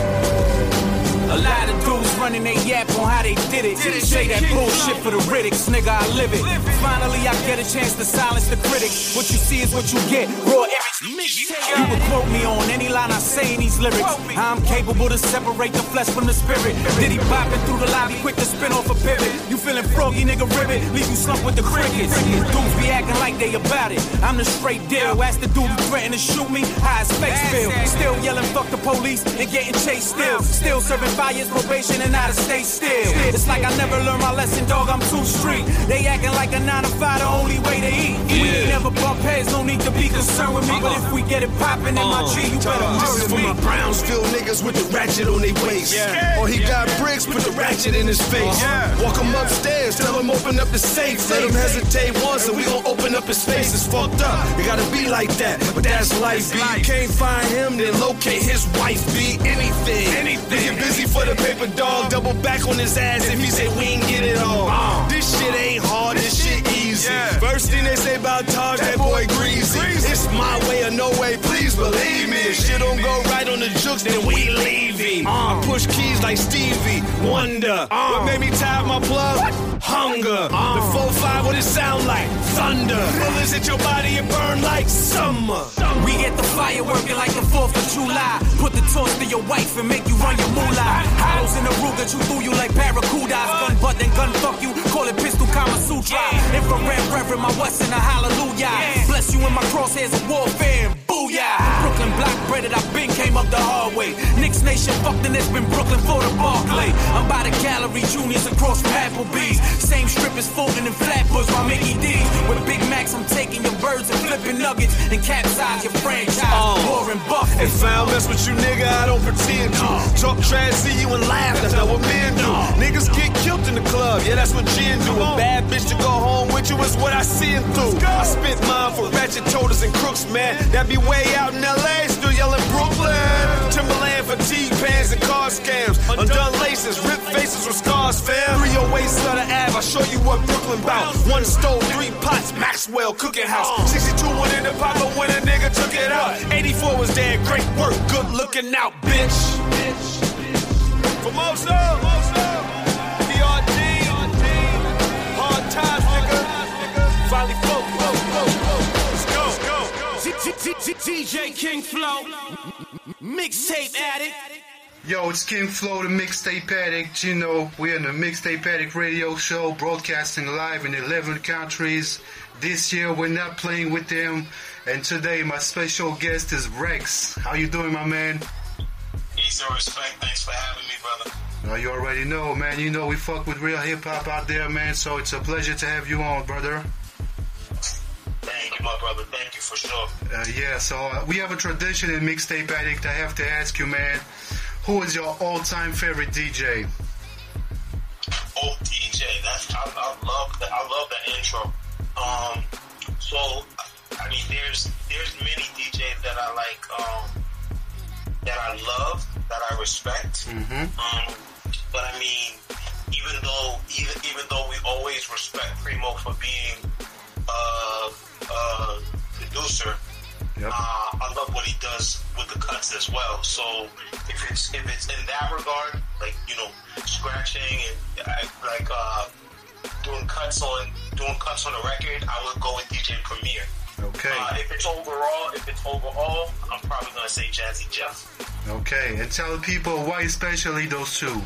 A lot of dudes running they yap on how they did it. Say that bullshit for the Riddics, nigga, I live it. Finally, I get a chance to silence the critic. What you see is what you get. Raw image. You can quote me on any line I say in these lyrics. I'm capable to separate the flesh from the spirit. Diddy bopping through the lobby, quick to spin off a pivot. You feeling froggy, nigga, ribbit. Leave you slumped with the crickets. Dudes be acting like they about it. I'm the straight deal. Ask the dude who threatened to shoot me how his face feel. Still yelling fuck the police and getting chased still. Still serving five years probation and out of state still. It's like I never learned my lesson, dog, I'm too street. They acting like a nine to five, the only way to eat. Yeah. We ain't never bump heads, no need to be concerned with me. But if we get it poppin' in my G, you better murder me. For my Brownsville niggas with the ratchet on their waist. Yeah. Or he got bricks, put the ratchet in his face. Yeah. Walk him upstairs, tell him open up the safe. Let him hesitate once and we gon' open up his face. It's fucked up, it gotta be like that. But that's life, B. You can't find him, then locate his wife, B. Anything, anything. Get busy for the paper dog, double back on his ass if he say we ain't get it all. Uh, this shit ain't hard, this shit easy. Yeah. First thing they say about Taj, that boy greasy. greasy. It's my way or no way, please believe me. It's shit don't go right on the jukes, then we leave him. I push keys like Stevie Wonder. What made me tie up my plug? Hunger. The four five, what it sound like? Thunder. Bullets hit your body and burn like summer. We get the fire working like the fourth of July. Put the torch to your wife and make you run your moolah. Hollows in the Ruger, chew through you like barracudas. Gun butt, then gun fuck you, call it pistol Kama Sutra. Infrared reverend, my Western, a hallelujah. Bless you in my crosshairs of warfare and booyah. Brooklyn block breaded, I been came up the hard way. Knicks Nation fucked and it's been Brooklyn for the Barclay. I'm by the gallery, juniors across from Applebee's. Same strippers folding in Flatbush by Mickey D. With Big Macs, I'm taking your birds and flipping nuggets and capsize your franchise. Uh, Warren Buffett. If I don't mess with you, nigga, I don't pretend to. Talk trash, see you and laugh, that's not what men do. Niggas get killed in the club, yeah, that's what gin do. A bad bitch to go home with you is what I seen through. I spent mine for ratchet toters and crooks, man. That be way out in L A, still yelling Brooklyn. Timberland for T-pans and car scams. Undone laces, ripped faces with scars, fam. three oh eight Sutter Ave, I'll show you what Brooklyn bout. One stove, three pots, Maxwell Cooking House. sixty-two went in the popper when a nigga took it out. eighty-four was there, great work, good looking out, bitch. Formosa, B R D, hard times, nigga. Finally, folk, folk, folk, folk. Let's go, D J King Flow, mixtape addict. Yo, it's King Flow, the Mixtape Addict. You know, we're in the Mixtape Addict radio show, broadcasting live in eleven countries. This year, we're not playing with them. And today, my special guest is Rex. How you doing, my man? Peace and respect. Thanks for having me, brother. Uh, you already know, man. You know we fuck with real hip-hop out there, man. So it's a pleasure to have you on, brother. Thank you, my brother. Thank you for sure. Uh, yeah, so uh, we have a tradition in Mixtape Addict. I have to ask you, man. Who is your all-time favorite D J? Oh, D J, that's I, I love that. I love that intro. Um, so I mean, there's there's many D Js that I like, um, that I love, that I respect. Mm-hmm. Um, but I mean, even though even even though we always respect Primo for being a uh, uh, producer. Yep. Uh, I love what he does with the cuts as well. So if it's if it's in that regard, like you know, scratching and uh, like uh, doing cuts on doing cuts on a record, I would go with D J Premier. Okay. Uh, if it's overall, if it's overall, I'm probably gonna say Jazzy Jeff. Okay, and tell people why especially those two.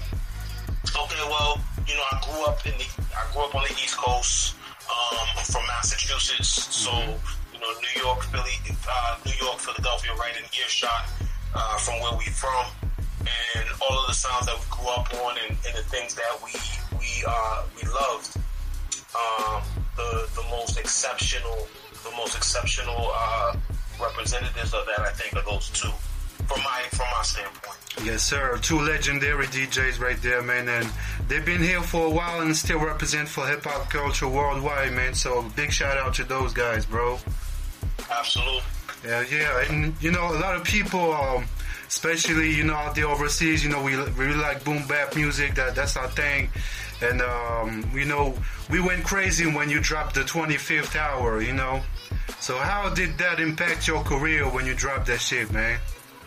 Okay, well, you know, I grew up in the I grew up on the East Coast. Um, I'm from Massachusetts, so. Mm-hmm. You know, New York, Philly, uh, New York, Philadelphia, right in earshot uh, from where we from, and all of the sounds that we grew up on, and, and the things that we we uh, we loved. Um, the the most exceptional, the most exceptional uh, representatives of that, I think, are those two, from my from my standpoint. Yes, sir. Two legendary D Js right there, man, and they've been here for a while and still represent for hip hop culture worldwide, man. So big shout out to those guys, bro. Absolutely. Yeah, yeah, and you know, a lot of people, um, especially you know out there overseas, you know, we, we really like boom bap music. That that's our thing, and um, you know, we went crazy when you dropped the twenty-fifth hour. You know, so how did that impact your career when you dropped that shit, man?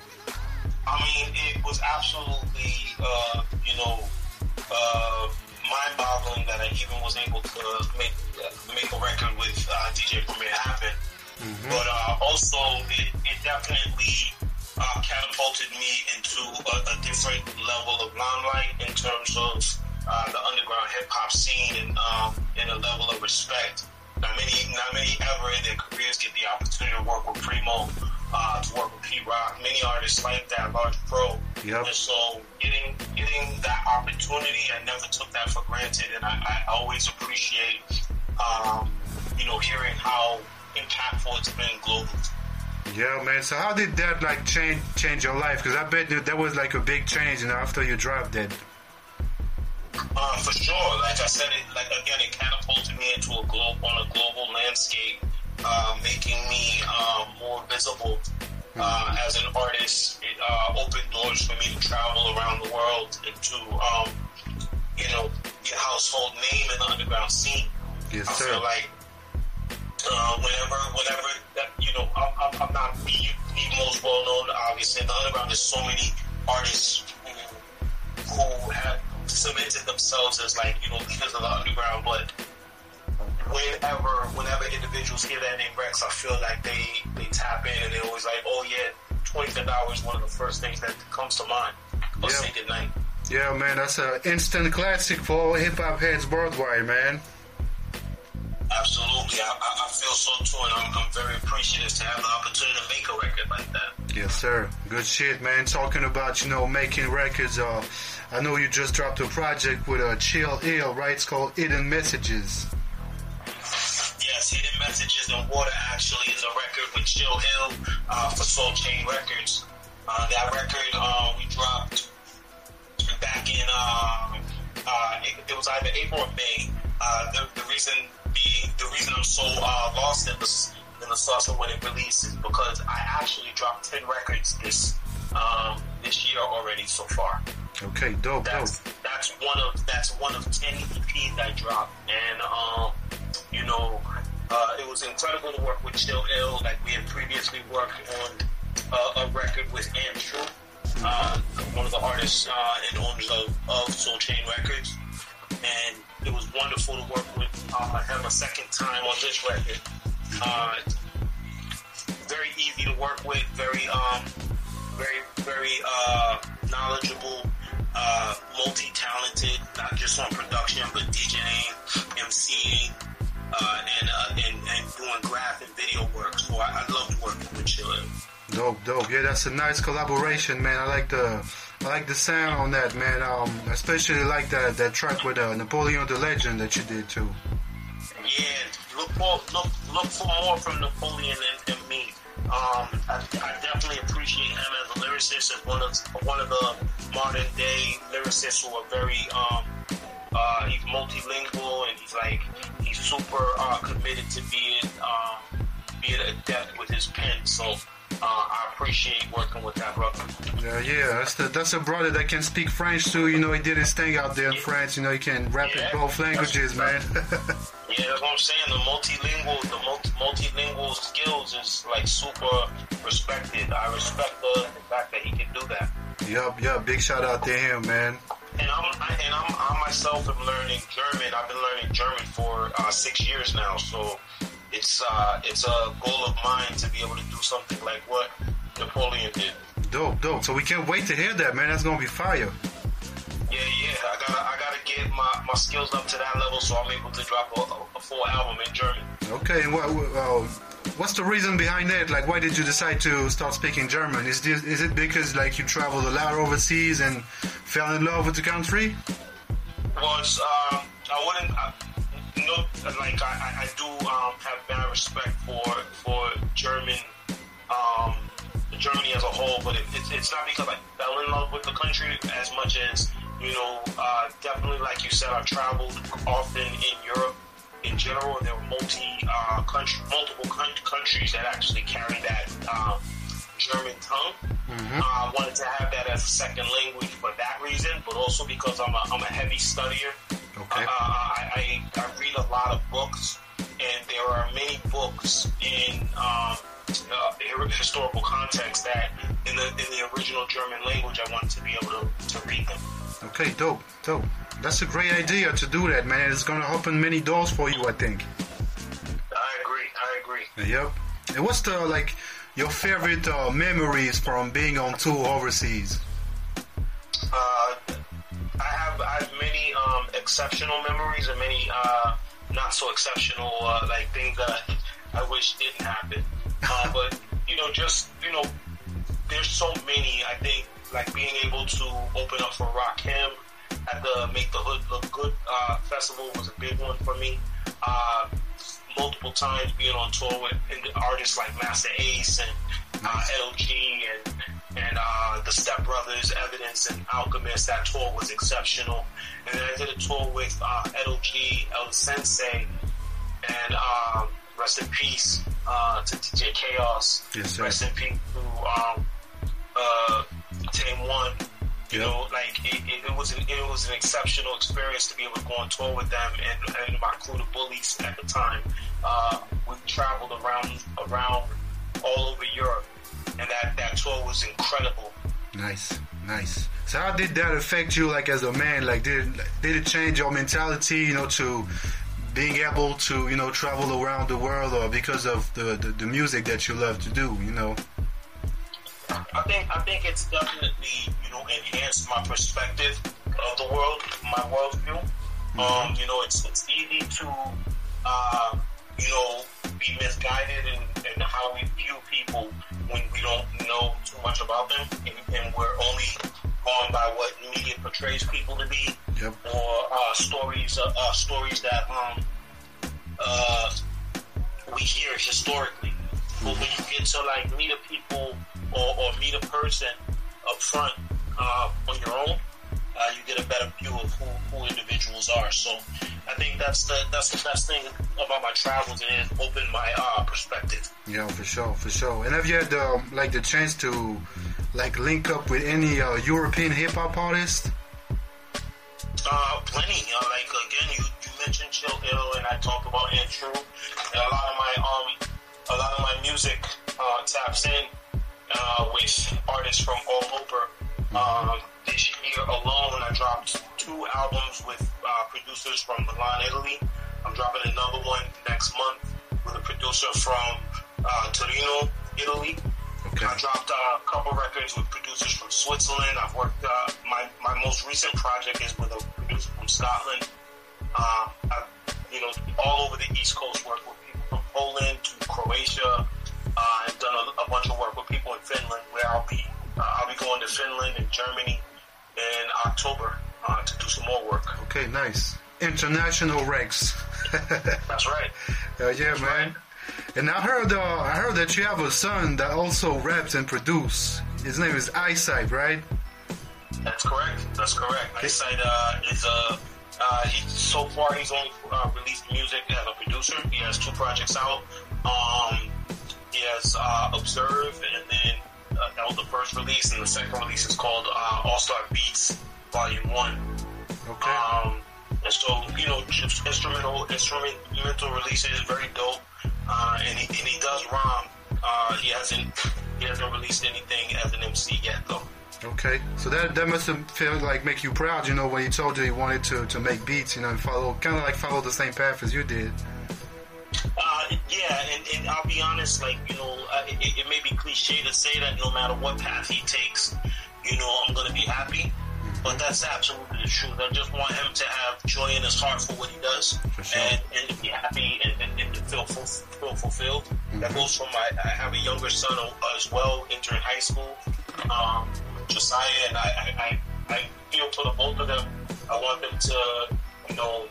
I mean, it was absolutely, uh, you know, uh, mind-boggling that I even was able to make make a record with uh, D J Premier happen. Mm-hmm. But uh, also, it, it definitely uh, catapulted me into a, a different level of limelight in terms of uh, the underground hip hop scene and um, and a level of respect. Not many, not many ever in their careers get the opportunity to work with Primo, uh, to work with P-Rock. Many artists like that, Large Pro. Yep. And so, getting getting that opportunity, I never took that for granted, and I, I always appreciate, um, you know, hearing how impactful it's been globally. Yeah, man. So how did that like change change your life? Because I bet that, that was like a big change, you know, after you dropped it. Uh, for sure. Like I said, it like again, it catapulted me into a globe on a global landscape, uh, making me uh, more visible uh, as an artist. It uh, opened doors for me to travel around the world and to, um, you know, get a household name in the underground scene. Yes, I sir. feel like. Uh, whenever, whenever that, you know, I'm, I'm not the most well known, obviously, in the underground. There's so many artists who, who have cemented themselves as, like, you know, leaders of the underground. But whenever, whenever individuals hear that name Rex, I feel like they, they tap in and they always like, oh yeah, twenty-fifth Hour is one of the first things that comes to mind. Or Yeah. Say Goodnight. Yeah, man, that's an instant classic for all hip hop heads worldwide, man. Absolutely, I, I, I feel so too, and I'm, I'm very appreciative to have the opportunity to make a record like that. Yes, sir. Good shit, man. Talking about, you know, making records. Uh, I know you just dropped a project with uh, Chill Ill, right? It's called Hidden Messages. Yes, Hidden Messages in Water actually is a record with Chill Ill uh, for Soul Chain Records. Uh, that record uh, we dropped back in, uh, uh, it, it was either April or May. Uh, the, the reason being, the reason I'm so uh, lost in the, in the sauce of when it released is because I actually dropped ten records this um, this year already so far. Okay, dope, that's, dope. That's one of that's one of ten E Ps I dropped, and um, you know, uh, it was incredible to work with Chill Ill. Like we had previously worked on uh, a record with Andrew, uh, one of the artists uh, and owners of, of Soul Chain Records, and it was wonderful to work with uh, him a second time on this record. Uh, very easy to work with, very um, very very uh, knowledgeable. Uh, multi-talented, not just on production, but DJing, MCing, uh, and, uh, and and doing graph and video work. So I, I loved working with Chill Ill. Dope, dope. Yeah, that's a nice collaboration, man. I like the, I like the sound on that, man. Um, especially like that that track with uh, Napoleon the Legend that you did too. Yeah, look for look look for more from Napoleon and, and me. Um, I, I definitely appreciate him as a lyricist, as one of one of the modern day lyricists who are very um, uh, he's multilingual and he's like he's super uh, committed to being um, being adept with his pen. So uh, I appreciate working with that brother. Yeah, yeah, that's the, that's a brother that can speak French too. You know, he did his thing out there in Yeah. France. You know, he can rap Yeah. in both languages, man. Yeah, that's what I'm saying. The multilingual, the multi, multilingual skills is like super respected. I respect the, the fact that he can do that. Yup, yup. Big shout out to him, man. And I'm and I'm I myself am learning German. I've been learning German for uh, six years now. So it's uh, it's a goal of mine to be able to do something like what Napoleon did. Dope, dope. So we can't wait to hear that, man. That's gonna be fire. Yeah, yeah. I gotta I gotta get my, my skills up to that level so I'm able to drop a, a full album in German. Okay, and what, uh, what's the reason behind that? Like, why did you decide to start speaking German? Is this, is it because like you traveled a lot overseas and fell in love with the country? Well, it's, um, I wouldn't. I, no, like I, I do um, have mad respect for for German, um, Germany as a whole, but it, it's it's not because I fell in love with the country as much as you know. Uh, definitely, like you said, I've traveled often in Europe. In general, there were multi uh, country, multiple countries that actually carry that uh, German tongue. Mm-hmm. Uh, I wanted to have that as a second language for that reason, but also because I'm a, I'm a heavy studier. Okay. Uh, I, I, I read a lot of books, and there are many books in um, uh, historical context that in the in the original German language I wanted to be able to, to read them. Okay, dope, dope. That's a great idea to do that, man. It's gonna open many doors for you, I think. I agree. I agree. Yep. And what's the like your favorite uh, memories from being on tour overseas? Uh, I have I have many um, exceptional memories and many uh, not so exceptional uh, like things that I wish didn't happen. Uh, but you know, just you know, there's so many. I think like being able to open up for Rakim at the Make the Hood Look Good uh, festival was a big one for me. Uh, multiple times being on tour with artists like Master Ace and uh, L G and and uh, the Step Brothers, Evidence, and Alchemist. That tour was exceptional. And then I did a tour with uh, L G, El Sensei, and um, rest in peace uh, to D J Chaos. Yes, sir. Rest in peace to um, uh, Tame One. You Yep. know, like it, it, it was an it was an exceptional experience to be able to go on tour with them and, and my crew, the Bullies at the time. Uh, we traveled around around all over Europe, and that, that tour was incredible. Nice, nice. So how did that affect you, like as a man? Like did did it change your mentality, you know, to being able to, you know, travel around the world, or because of the, the, the music that you love to do, you know? I think I think it's definitely, you know, enhanced my perspective of the world, my worldview. Mm-hmm. Um, you know, it's it's easy to, uh, you know, be misguided in, in how we view people when we don't know too much about them, and, and we're only going by what media portrays people to be, yep. or uh, stories uh, uh, stories that um, uh, we hear historically. But when you get to like meet a people or, or meet a person up front uh, on your own, uh, you get a better view of who, who individuals are. So I think that's the that's the best thing about my travels, is open my uh, perspective. Yeah, for sure, for sure. And have you had um, like the chance to like link up with any uh, European hip hop artists? Uh, plenty. Uh, like again, you, you mentioned Chill Ill, and I talked about Ant True. And a lot of my um. A lot of my music uh, taps in uh, with artists from all over. Um, this year alone, I dropped two albums with uh, producers from Milan, Italy. I'm dropping another one next month with a producer from uh, Torino, Italy. Okay. I dropped uh, a couple records with producers from Switzerland. I've worked, uh, my, my most recent project is with a producer from Scotland. Uh, I've, you know, all over the East Coast, worked with from Poland to Croatia. Uh, I've done a, a bunch of work with people in Finland, where I'll be uh, I'll be going to Finland and Germany in October uh, to do some more work. Okay, nice. International Rex. That's right. Uh, yeah, That's man. Right. And I heard uh, I heard that you have a son that also raps and produces. His name is Eyesight, right? That's correct. That's correct. Eyesight uh, is a. Uh, he, so far, he's only uh, released music as a producer. He has two projects out. Um, he has uh, Observe, and then uh, that was the first release, and the second release is called uh, All Star Beats Volume One. Okay. Um, and so, you know, just instrumental instrumental releases, very dope. Uh, and he and he does rhyme. Uh, he hasn't he hasn't released anything as an M C yet, though. Okay, so that that must have felt like make you proud, you know, when he told you he wanted to, to make beats, you know, and follow, kind of like follow the same path as you did. Uh, yeah, and, and I'll be honest, like, you know, uh, it, it may be cliche to say that no matter what path he takes, you know, I'm going to be happy, but that's absolutely the truth. I just want him to have joy in his heart for what he does, for sure. and, and to be happy and, and, and to feel, full, feel fulfilled. Mm-hmm. That goes from my, I have a younger son as well, entering high school. Um, Josiah, and I, I, I feel for the both of them. I want them to, you know,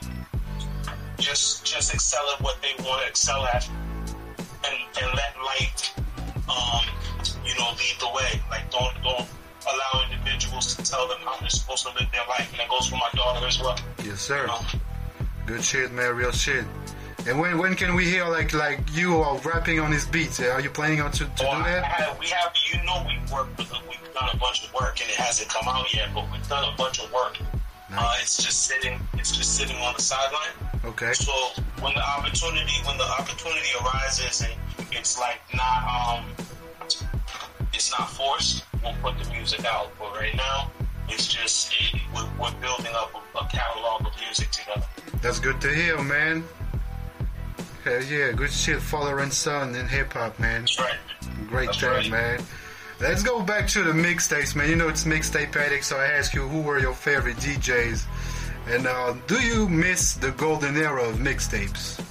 just just excel at what they want to excel at, and, and let light, um, you know, lead the way. Like, don't don't allow individuals to tell them how they're supposed to live their life, and that goes for my daughter as well. Yes, sir. You know? Good shit, man. Real shit. And when when can we hear like like you are rapping on his beats? Are you planning on to, to oh, do that? I have, we have, you know, we've worked with, we've done a bunch of work, and it hasn't come out yet, but we've done a bunch of work. Nice. Uh, it's just sitting, it's just sitting on the sideline. Okay. So when the opportunity, when the opportunity arises, and it's like not, um, it's not forced, we'll put the music out. But right now, it's just it, we're, we're building up a, a catalog of music together. That's good to hear, man. Hell yeah, good shit, father and son in hip hop, man. That's right. Great That's thing, right. man. Let's go back to the mixtapes, man. You know it's mixtape addict, so I ask you, who were your favorite D Js? And uh, do you miss the golden era of mixtapes?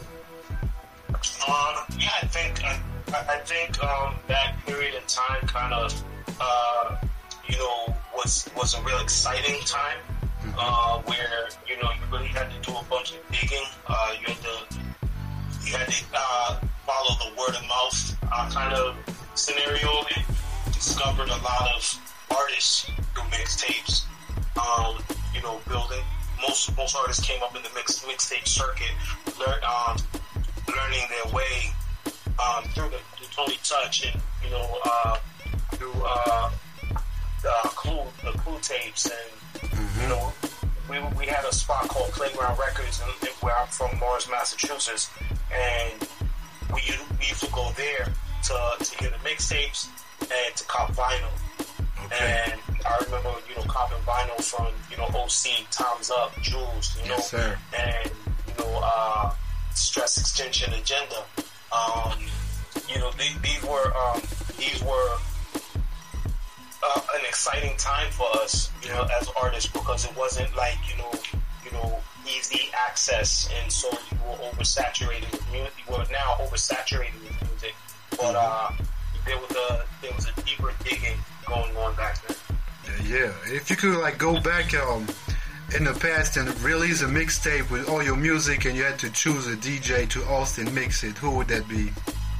Um, yeah, I think I, I think um, that period in time kind of, uh, you know, was was a real exciting time, mm-hmm. uh, where you know you really had to do a bunch of digging. Uh, you had to you had to uh, follow the word of mouth uh, kind of scenario, and discovered a lot of artists through mixtapes. Um, you know, building most most artists came up in the mix mixtape circuit, learn, um, learning their way um, through the, the Tony Touch, and you know, uh, through uh, the Clue, the Clue tapes, and mm-hmm. you know, we we had a spot called Playground Records, and where I'm from, Lawrence, Massachusetts, and we we used to go there to to hear the mixtapes, and to cop vinyl. Okay. And I remember, you know, copping vinyl from, you know, O C, Time's Up, Jules, you know, yes, sir. and, you know, uh, Stress Extension Agenda. Um, you know, these, these were, um, these were uh, an exciting time for us, you know, as artists, because it wasn't like, you know, you know, easy access, and so you were oversaturated with music. You were now oversaturated with music, but uh, there was a there was a deeper digging going on back then. Yeah, if you could like go back um, in the past and release a mixtape with all your music, and you had to choose a D J to host and mix it, who would that be?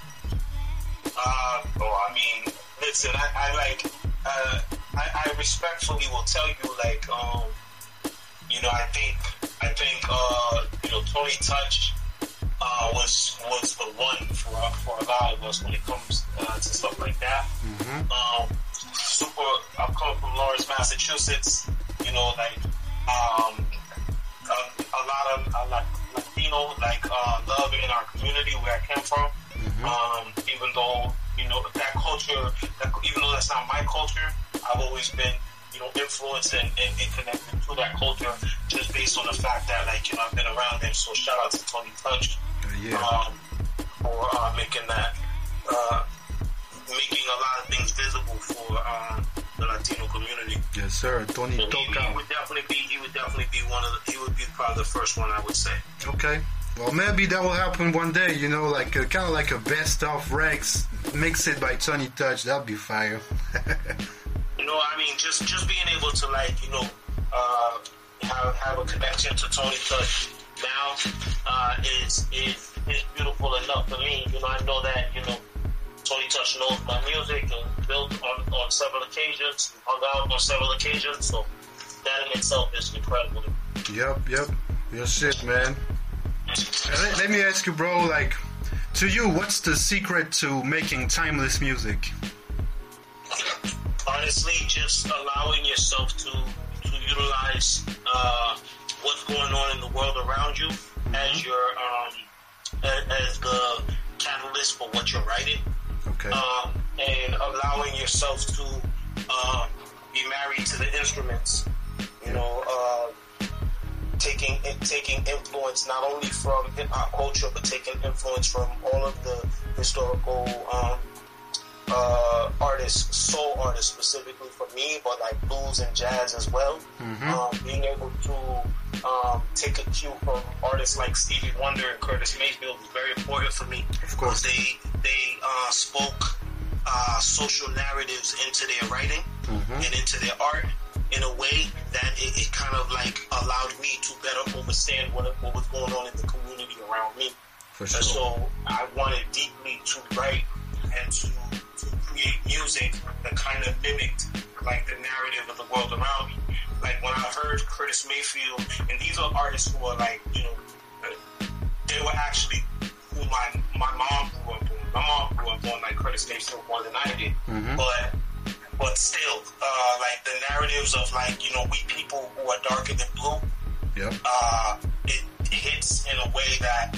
Uh, oh, I mean, listen, I, I like, uh, I, I respectfully will tell you, like, um, you know, I think, I think, uh, you know, Tony Touch, uh, was, was the one for, for a lot of us when it comes, uh, to stuff like that. Mm-hmm. Um, super, I'm coming from Lawrence, Massachusetts, you know, like, um, a, a lot of, a lot Latino, like, uh, love in our community where I came from. Mm-hmm. Um, even though, you know, that culture, that, even though that's not my culture, I've always been, you know, influenced and, and, and connected to that culture just based on the fact that, like, you know, I've been around them. So shout out to Tony Touch yeah. um, for uh, making that, uh, making a lot of things visible for um, the Latino community. Yes, sir. Tony so Touch. He, he would definitely be. He would definitely be one of. The, he would be probably the first one, I would say. Okay. Well, maybe that will happen one day, you know, like uh, kind of like a best of Rex, mix it by Tony Touch. That'd be fire. You know, I mean, just just being able to, like, you know, uh, have have a connection to Tony Touch now uh, is is is beautiful enough for me. You know, I know that, you know, Tony Touch knows my music and built on on several occasions, hung out on several occasions. So that in itself is incredible. Yep, yep, your shit, man. Let, let me ask you, bro, like, to you, what's the secret to making timeless music? Honestly, just allowing yourself to, to utilize uh, what's going on in the world around you mm-hmm. as your um, as, as the catalyst for what you're writing. Okay. Um, and allowing yourself to uh, be married to the instruments. You know, uh, taking taking influence not only from hip hop culture, but taking influence from all of the historical um, uh, artists, soul artists specifically for me, but like blues and jazz as well. Mm-hmm. Um, being able to um, take a cue from artists like Stevie Wonder and Curtis Mayfield was very important for me. Of course, they they uh, spoke uh, social narratives into their writing mm-hmm. and into their art in a way that it, it kind of like allowed me to better understand what, what was going on in the community around me. For sure. And so I wanted deeply to write and to, to create music that kind of mimicked like the narrative of the world around me. Like when I heard Curtis Mayfield, and these are artists who are like, you know, they were actually who my my mom grew up on. My mom grew up on like Curtis Mayfield more than I did. Mm-hmm. But But still, uh, like the narratives of like, you know, we people who are darker than blue, yep. uh, it, it hits in a way that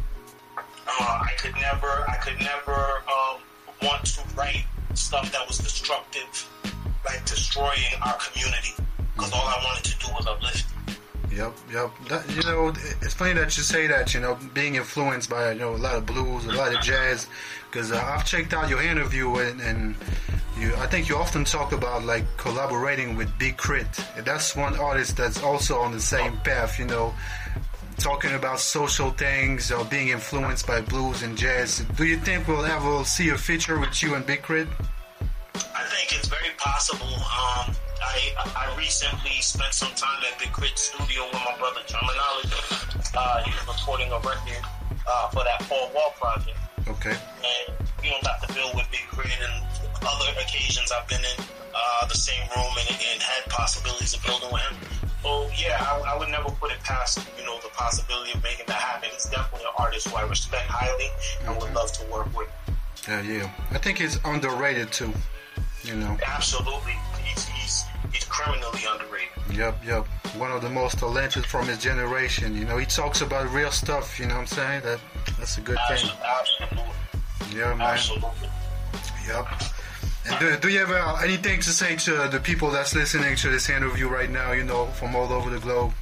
uh, I could never, I could never um, want to write stuff that was destructive, like destroying our community, because all I wanted to do was uplift. Yep, yep. That, you know, it's funny that you say that, you know, being influenced by, you know, a lot of blues, a lot of jazz, because uh, I've checked out your interview and, and you, I think you often talk about, like, collaborating with Big Crit. And that's one artist that's also on the same path, you know, talking about social things or being influenced by blues and jazz. Do you think we'll ever see a feature with you and Big Crit? I think it's very possible. Um, I I recently spent some time at Big Crit's studio with my brother Terminology. Uh, he was recording a record uh, for that Paul Wall project. Okay. And you know, got to build with Big Crit, and other occasions I've been in uh, the same room and, and had possibilities of building with him. So yeah, I, I would never put it past, you know, the possibility of making that happen. He's definitely an artist who I respect highly and would love to work with. Yeah, yeah. I think he's underrated too. You know. Absolutely. He's he's he's criminally underrated. Yep, yep. One of the most talented from his generation. You know, he talks about real stuff, you know what I'm saying? That that's a good Absolutely. thing. Absolutely. Yeah, man. Absolutely. Yep. And do, do you have uh, anything to say to the people that's listening to this interview right now, you know, from all over the globe?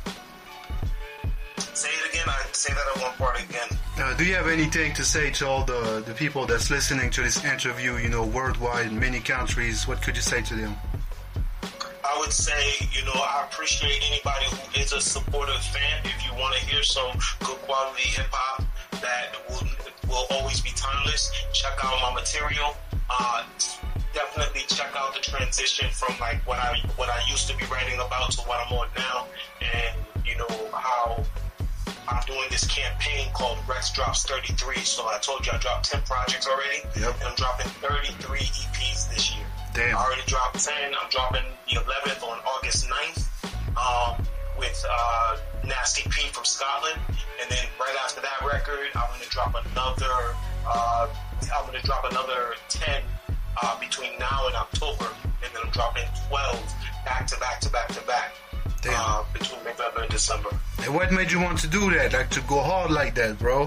Say it again. I say that at one part again. Uh, do you have anything to say to all the, the people that's listening to this interview, you know, worldwide in many countries? What could you say to them? I would say, you know, I appreciate anybody who is a supportive fan. If you want to hear some good quality hip-hop that will, will always be timeless, check out my material. Uh, definitely check out the transition from like what I what I used to be writing about to what I'm on now, and you know how I'm doing this campaign called Rex Drops thirty-three. So I told you I dropped ten projects already, yep. and I'm dropping thirty-three E Ps this year. Damn. I already dropped ten. I'm dropping the eleventh on August ninth um, with uh, Nasty P from Scotland, and then right after that record, I'm going to drop another. Uh, I'm going to drop another ten. Uh, between now and October, and then I'm dropping twelve back to back to back to back uh, between November and December. And what made you want to do that? Like to go hard like that, bro?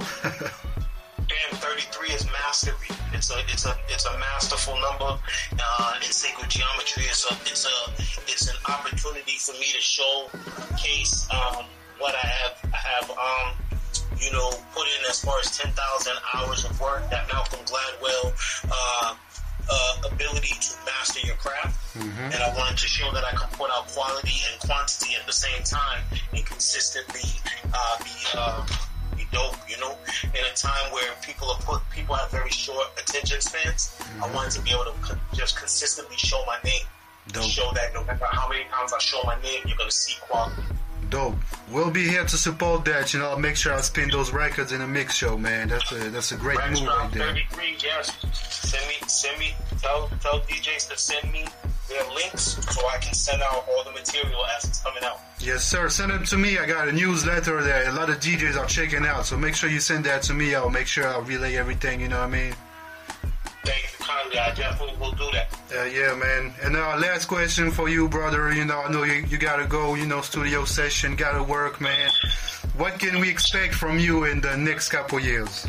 Damn, thirty-three is mastery. It's a it's a it's a masterful number. Uh, in sacred geometry, it's a it's a it's an opportunity for me to showcase um, what I have I have um, you know put in as far as ten thousand hours of work that Malcolm Gladwell. Uh, Uh, ability to master your craft, mm-hmm. and I wanted to show that I can put out quality and quantity at the same time and consistently uh, be uh, be dope. You know, in a time where people are put people have very short attention spans, mm-hmm. I wanted to be able to co- just consistently show my name, dope. Show that no matter how many times I show my name, you're gonna see quality. Dope. We'll be here to support that. You know, I'll make sure I spin those records in a mix show, man. That's a that's a great Rex move right there. thirty-three, yes. Send me, send me. Tell tell D Js to send me their links so I can send out all the material as it's coming out. Yes, sir. Send them to me. I got a newsletter that a lot of D Js are checking out. So make sure you send that to me. I'll make sure I'll relay everything. You know what I mean? Thank you kindly. I definitely will do that. Uh, yeah, man. And uh, last question for you, brother. You know, I know you, you gotta go. You know, studio session, gotta work, man. What can we expect from you in the next couple years?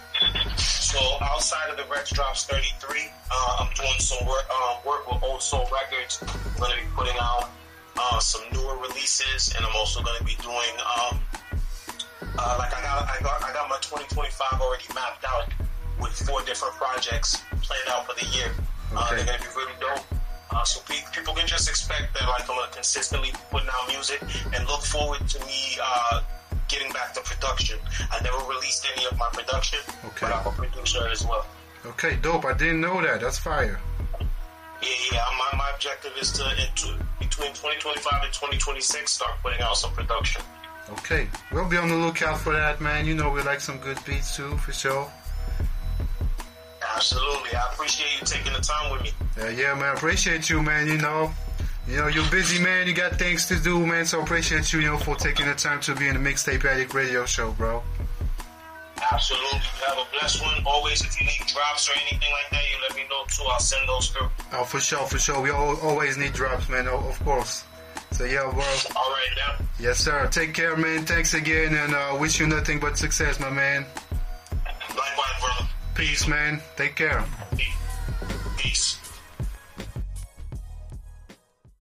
So outside of the Rex Drops thirty-three, uh, I'm doing some work um, work with Old Soul Records. I'm going to be putting out uh, some newer releases, and I'm also going to be doing um, uh, like I got I got I got my twenty twenty-five already mapped out with four different projects planned out for the year. Uh, Okay. They're going to be really dope. Uh, so pe- people can just expect that like I'm going to consistently be putting out music and look forward to me. Uh, Getting back to production. I never released any of my production, Okay. but I'm a producer as well. Okay, dope. I didn't know that. That's fire. Yeah, yeah. My, my objective is to, into, between twenty twenty-five and twenty twenty-six, start putting out some production. Okay, we'll be on the lookout for that, man. You know we like some good beats too, for sure. Absolutely. I appreciate you taking the time with me. Uh, yeah, man. Appreciate you, man. You know, you know you're busy, man. You got things to do, man. So appreciate you, you know, for taking the time to be in the Mixtape Addict radio show, bro. Absolutely. You have a blessed one. Always, if you need drops or anything like that, you let me know too. I'll send those through. Oh, for sure, for sure. We all, always need drops, man. Oh, of course. So yeah, bro. All right, now. Yes, sir. Take care, man. Thanks again, and uh, wish you nothing but success, my man. Likewise, brother. Peace, man. Take care. Peace.